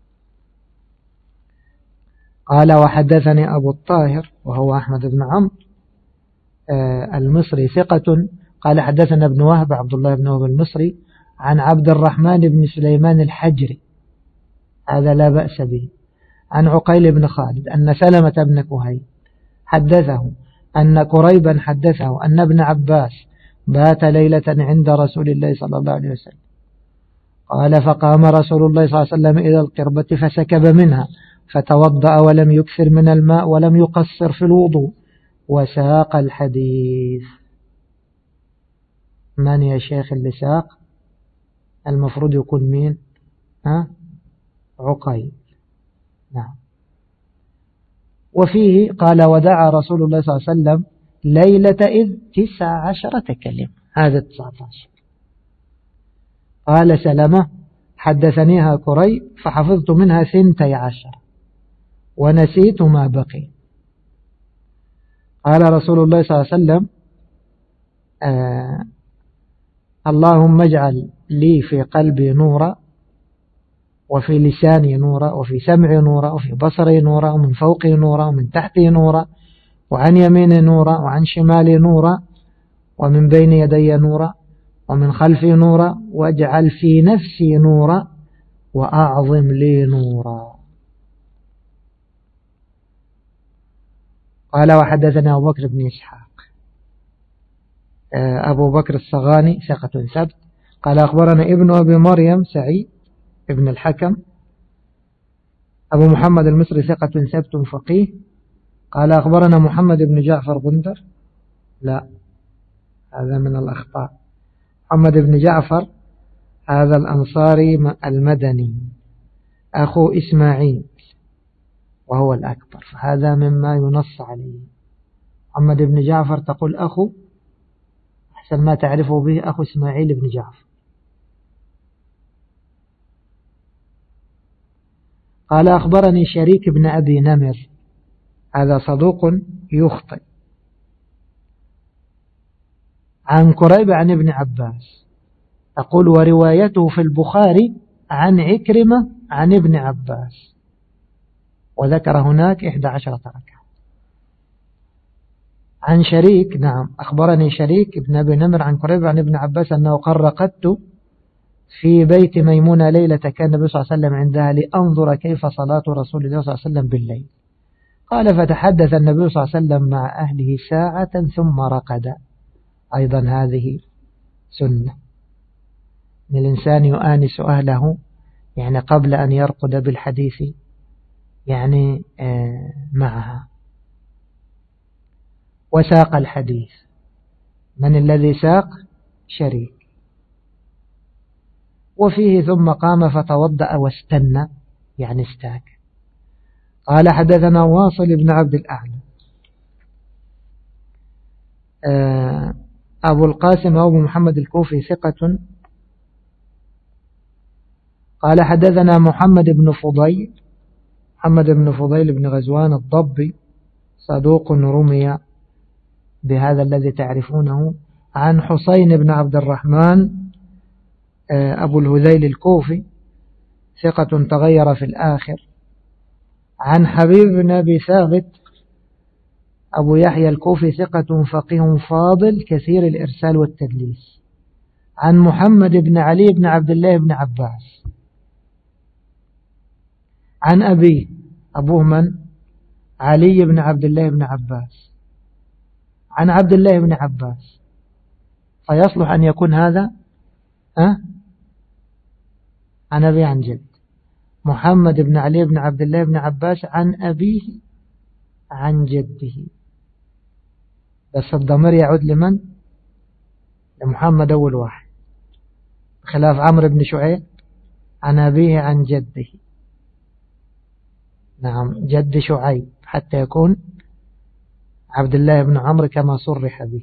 قال وحدثني أبو الطاهر وهو أحمد بن عمرو المصري ثقة قال حدثنا ابن وهب عبد الله بن وهب المصري عن عبد الرحمن بن سليمان الحجري، هذا لا بأس به، عن عقيل بن خالد أن سلمة بن كهيل حدثه أن كريبا حدثه أن ابن عباس بات ليلة عند رسول الله صلى الله عليه وسلم. قال فقام رسول الله صلى الله عليه وسلم إلى القربة فسكب منها فتوضأ ولم يكثر من الماء ولم يقصر في الوضوء وساق الحديث. من يا شيخ اللي ساق؟ المفروض يكون مين؟ عقيل. نعم. وفيه قال ودعا رسول الله صلى الله عليه وسلم ليلة إذ 19 كلمة، هذا 19. قال سلمة حدثنيها كري فحفظت منها 12 ونسيت ما بقي. قال رسول الله صلى الله عليه وسلم اللهم اجعل لي في قلبي نورا وفي لساني نورا وفي سمعي نورا وفي بصري نورا ومن فوقي نورا ومن تحتي نورا وعن يميني نورا وعن شمالي نورا ومن بين يدي نورا ومن خلفي نورا واجعل في نفسي نورا وأعظم لي نورا. قال وحدثنا أبو بكر بن إسحاق أبو بكر الصغاني ثقة ثبت قال أخبرنا ابن أبي مريم سعيد ابن الحكم أبو محمد المصري ثقة ثبت فقيه قال أخبرنا محمد بن جعفر غندر، لا هذا من الأخطاء، محمد بن جعفر هذا الأنصاري المدني أخو إسماعيل وهو الأكبر، فهذا مما ينص عليه. محمد بن جعفر تقول أخو، أحسن ما تعرفه به أخو إسماعيل بن جعفر. قال أخبرني شريك بن أبي نمر هذا صدوق يخطئ عن كريب عن ابن عباس، أقول وروايته في البخاري عن عكرمة عن ابن عباس، وذكر هناك 11 ركعة. عن شريك نعم أخبرني شريك ابن أبي نمر عن كريب عن ابن عباس أنه قال رقدت في بيت ميمونة ليلة كان النبي صلى الله عليه وسلم عندها لأنظر كيف صلاة رسول الله صلى الله عليه وسلم بالليل. قال فتحدث النبي صلى الله عليه وسلم مع أهله ساعة ثم رقد. أيضا هذه سنة من الإنسان يؤانس أهله يعني قبل أن يرقد بالحديث يعني معها. وساق الحديث، من الذي ساق؟ شريك. وفيه ثم قام فتوضأ واستنى يعني استاك. قال حدثنا واصل بن عبد الأعلى أبو القاسم أبو محمد الكوفي ثقة قال حدثنا محمد بن فضيل بن غزوان الضبي صدوق رمي بهذا الذي تعرفونه عن حسين بن عبد الرحمن أبو الهذيل الكوفي ثقة تغير في الآخر. عن حبيب بن أبي ثابت أبو يحيى الكوفي ثقة فقيه فاضل كثير الإرسال والتدليس. عن محمد بن علي بن عبد الله بن عباس عن أبوه من؟ علي بن عبد الله بن عباس عن عبد الله بن عباس، فيصلح أن يكون هذا عن أبي عن جد. محمد بن علي بن عبد الله بن عباس عن أبيه عن جده، بس الضمير يعود لمن؟ لمحمد أول واحد، خلاف عمرو بن شعيب عن أبيه عن جده. نعم، جد شعيب حتى يكون عبد الله بن عمرو كما صرح به.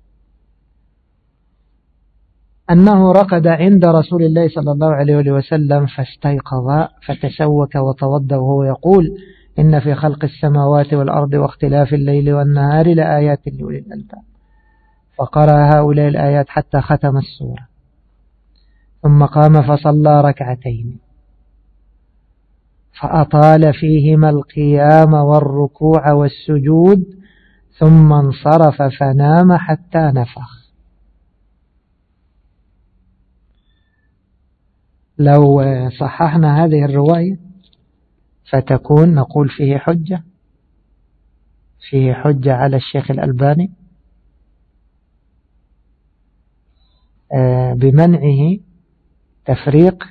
أنه رقد عند رسول الله صلى الله عليه وسلم فاستيقظ فتسوك وتوضأ وهو يقول: إن في خلق السماوات والأرض واختلاف الليل والنهار لآيات لأولي الألباب. فقرأ هؤلاء الآيات حتى ختم السورة، ثم قام فصلى ركعتين فأطال فيهما القيام والركوع والسجود، ثم انصرف فنام حتى نفخ. لو صححنا هذه الرواية فتكون نقول فيه حجة على الشيخ الألباني بمنعه تفريق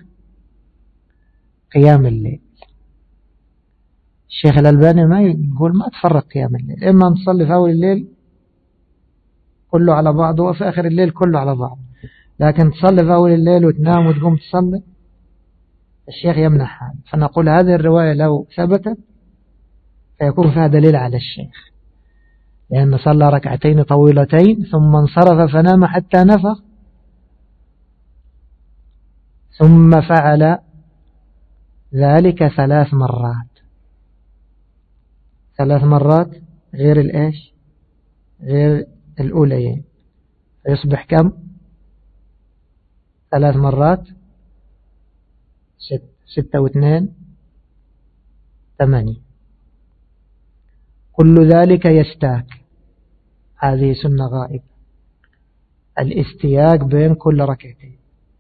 قيام الليل. الشيخ الألباني ما يقول ما تفرق قيام الليل، إما نصلي في أول الليل كله على بعضه وفي آخر الليل كله على بعض، لكن تصلي في أول الليل وتنام وتقوم تصلي الشيخ يمنح هذا. فنقول هذه الرواية لو ثبتت فيكون فيها دليل على الشيخ، لأن صلى ركعتين طويلتين ثم انصرف فنام حتى نفخ، ثم فعل ذلك 3 مرات. 3 مرات غير الإيش؟ غير الأوليين، فيصبح كم؟ 3 مرات 6 و2 8. كل ذلك يستاك، هذه سنة غائبة، الاستياك بين كل ركعتين.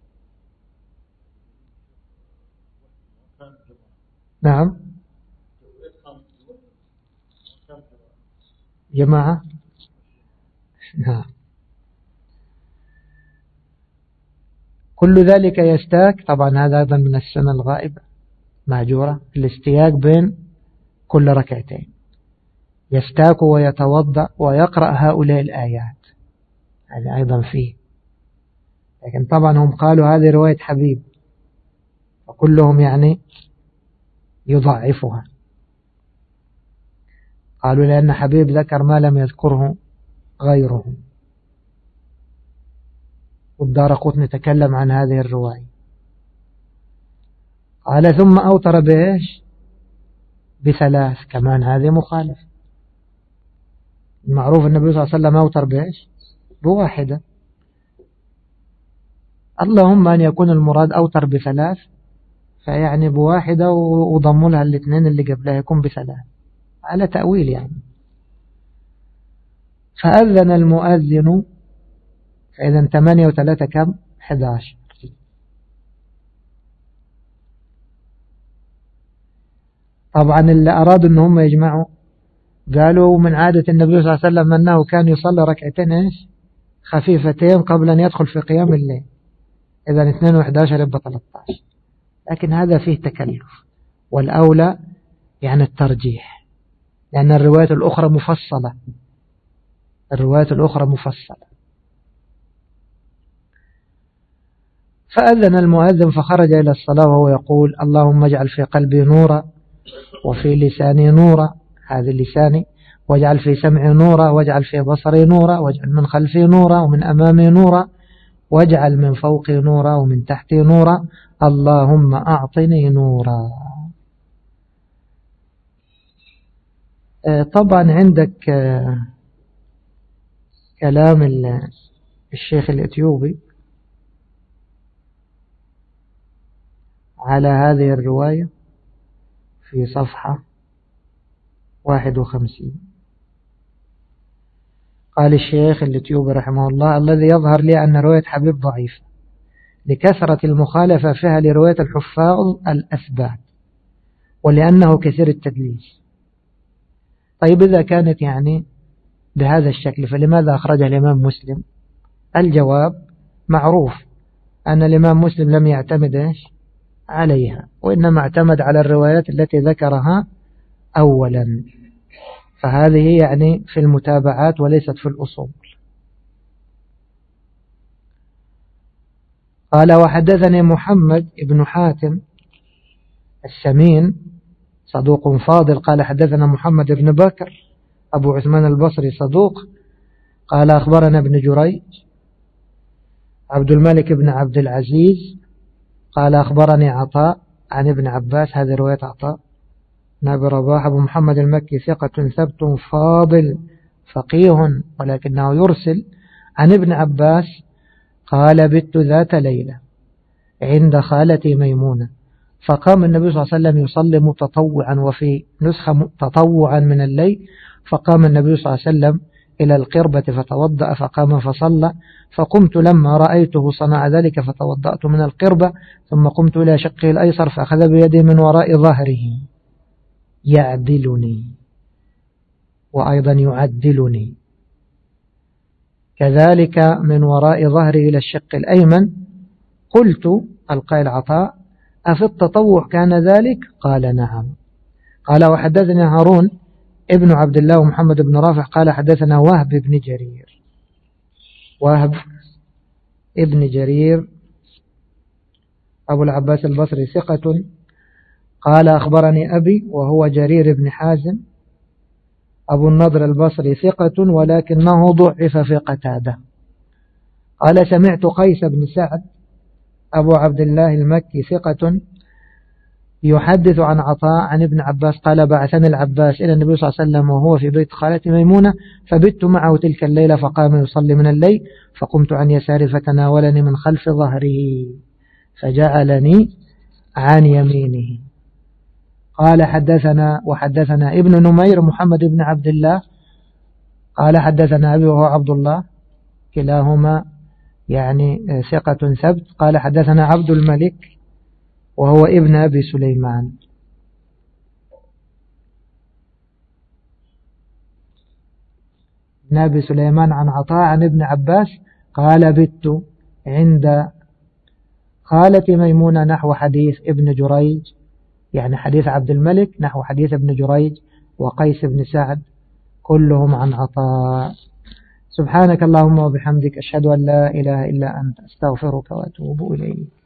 نعم جماعة، نعم. كل ذلك يستاك، طبعا هذا أيضا من السنة الغائبة مهجورة، الاستياك بين كل ركعتين، يستاك ويتوضأ ويقرأ هؤلاء الآيات، هذا أيضا فيه. لكن طبعا هم قالوا هذه رواية حبيب، وكلهم يعني يضعفها، قالوا لأن حبيب ذكر ما لم يذكره غيره، والدارقطني تكلم عن هذه الرواية. قال ثم أوتر بإيش؟ ب3، كمان هذه مخالف. المعروف النبي صلى الله عليه وسلم أوتر بإيش؟ ب1. اللهم أن يكون المراد أوتر ب3، فيعني ب1 وضموا لها 2 اللي قبلها يكون ب3 على تأويل يعني. فأذن المؤذن، فإذا 8 و3 كم؟ 11. طبعا اللي أرادوا أنهم يجمعوا قالوا من عادة النبي صلى الله عليه وسلم أنه كان يصلي ركعتين إيش؟ خفيفتين قبل أن يدخل في قيام الليل، إذا 2 و11 يبقى 13. لكن هذا فيه تكلف، والأولى يعني الترجيح، لأن الروايات الأخرى مفصلة، فأذن المؤذن فخرج إلى الصلاة وهو يقول: اللهم اجعل في قلبي نورا، وفي لساني نورا، هذا لساني، واجعل في سمعي نورا، واجعل في بصري نورا، واجعل من خلفي نورا ومن أمامي نورا، واجعل من فوقي نورا ومن تحتي نورا، اللهم أعطني نورا. طبعا عندك كلام الشيخ الإثيوبي على هذه الرواية في صفحة 51. قال الشيخ الإثيوبي رحمه الله: الذي يظهر لي أن رواية حبيب ضعيفة لكثرة المخالفة فيها لرواية الحفاظ الأثبات ولأنه كثير التدليس. طيب إذا كانت يعني بهذا الشكل فلماذا أخرجها الإمام مسلم؟ الجواب معروف، أن الإمام مسلم لم يعتمد عليها، وإنما اعتمد على الروايات التي ذكرها أولا، فهذه يعني في المتابعات وليست في الأصول. قال: وحدثني محمد بن حاتم السمين صدوق فاضل قال حدثنا محمد بن بكر أبو عثمان البصري صدوق قال أخبرنا ابن جريج عبد الملك بن عبد العزيز قال أخبرني عطاء عن ابن عباس، هذه رواية عطاء نبي رباح أبو محمد المكي ثقة ثبت فاضل فقيه ولكنه يرسل، عن ابن عباس قال: بت ذات ليلة عند خالتي ميمونة فقام النبي صلى الله عليه وسلم يصلي متطوعا، وفي نسخة تطوعا من الليل، فقام النبي صلى الله عليه وسلم إلى القربة فتوضأ فقام فصلى، فقمت لما رأيته صنع ذلك فتوضأت من القربة، ثم قمت إلى شقه الأيسر فأخذ بيدي من وراء ظهره يعدلني وأيضا يعدلني، كذلك من وراء ظهري إلى الشق الأيمن. قلت القائل عطاء: أفي التطوع كان ذلك؟ قال: نعم. قال: وحدثني هارون ابن عبد الله ومحمد بن رافع قال حدثنا وهب بن جرير. وهب ابن جرير أبو العباس البصري ثقة قال أخبرني أبي وهو جرير بن حازم أبو النضر البصري ثقة ولكنه ضعف في قتادة. قال: سمعت قيس بن سعد أبو عبد الله المكي ثقة يحدث عن عطاء عن ابن عباس قال: بعثني العباس إلى النبي صلى الله عليه وسلم وهو في بيت خالتي ميمونة، فبت معه تلك الليلة فقام يصلي من الليل، فقمت عن يساري فتناولني من خلف ظهره فجعلني عن يمينه. قال: وحدثنا ابن نمير محمد بن عبد الله قال حدثنا أبي وهو عبد الله كلاهما يعني ثقة ثبت قال حدثنا عبد الملك وهو ابن أبي سليمان. ابن أبي سليمان عن عطاء عن ابن عباس قال: بت عند خالتي ميمونة نحو حديث ابن جريج، يعني حديث عبد الملك نحو حديث ابن جريج وقيس بن سعد كلهم عن عطاء. سبحانك اللهم وبحمدك أشهد أن لا إله إلا أنت أستغفرك وأتوب إليك.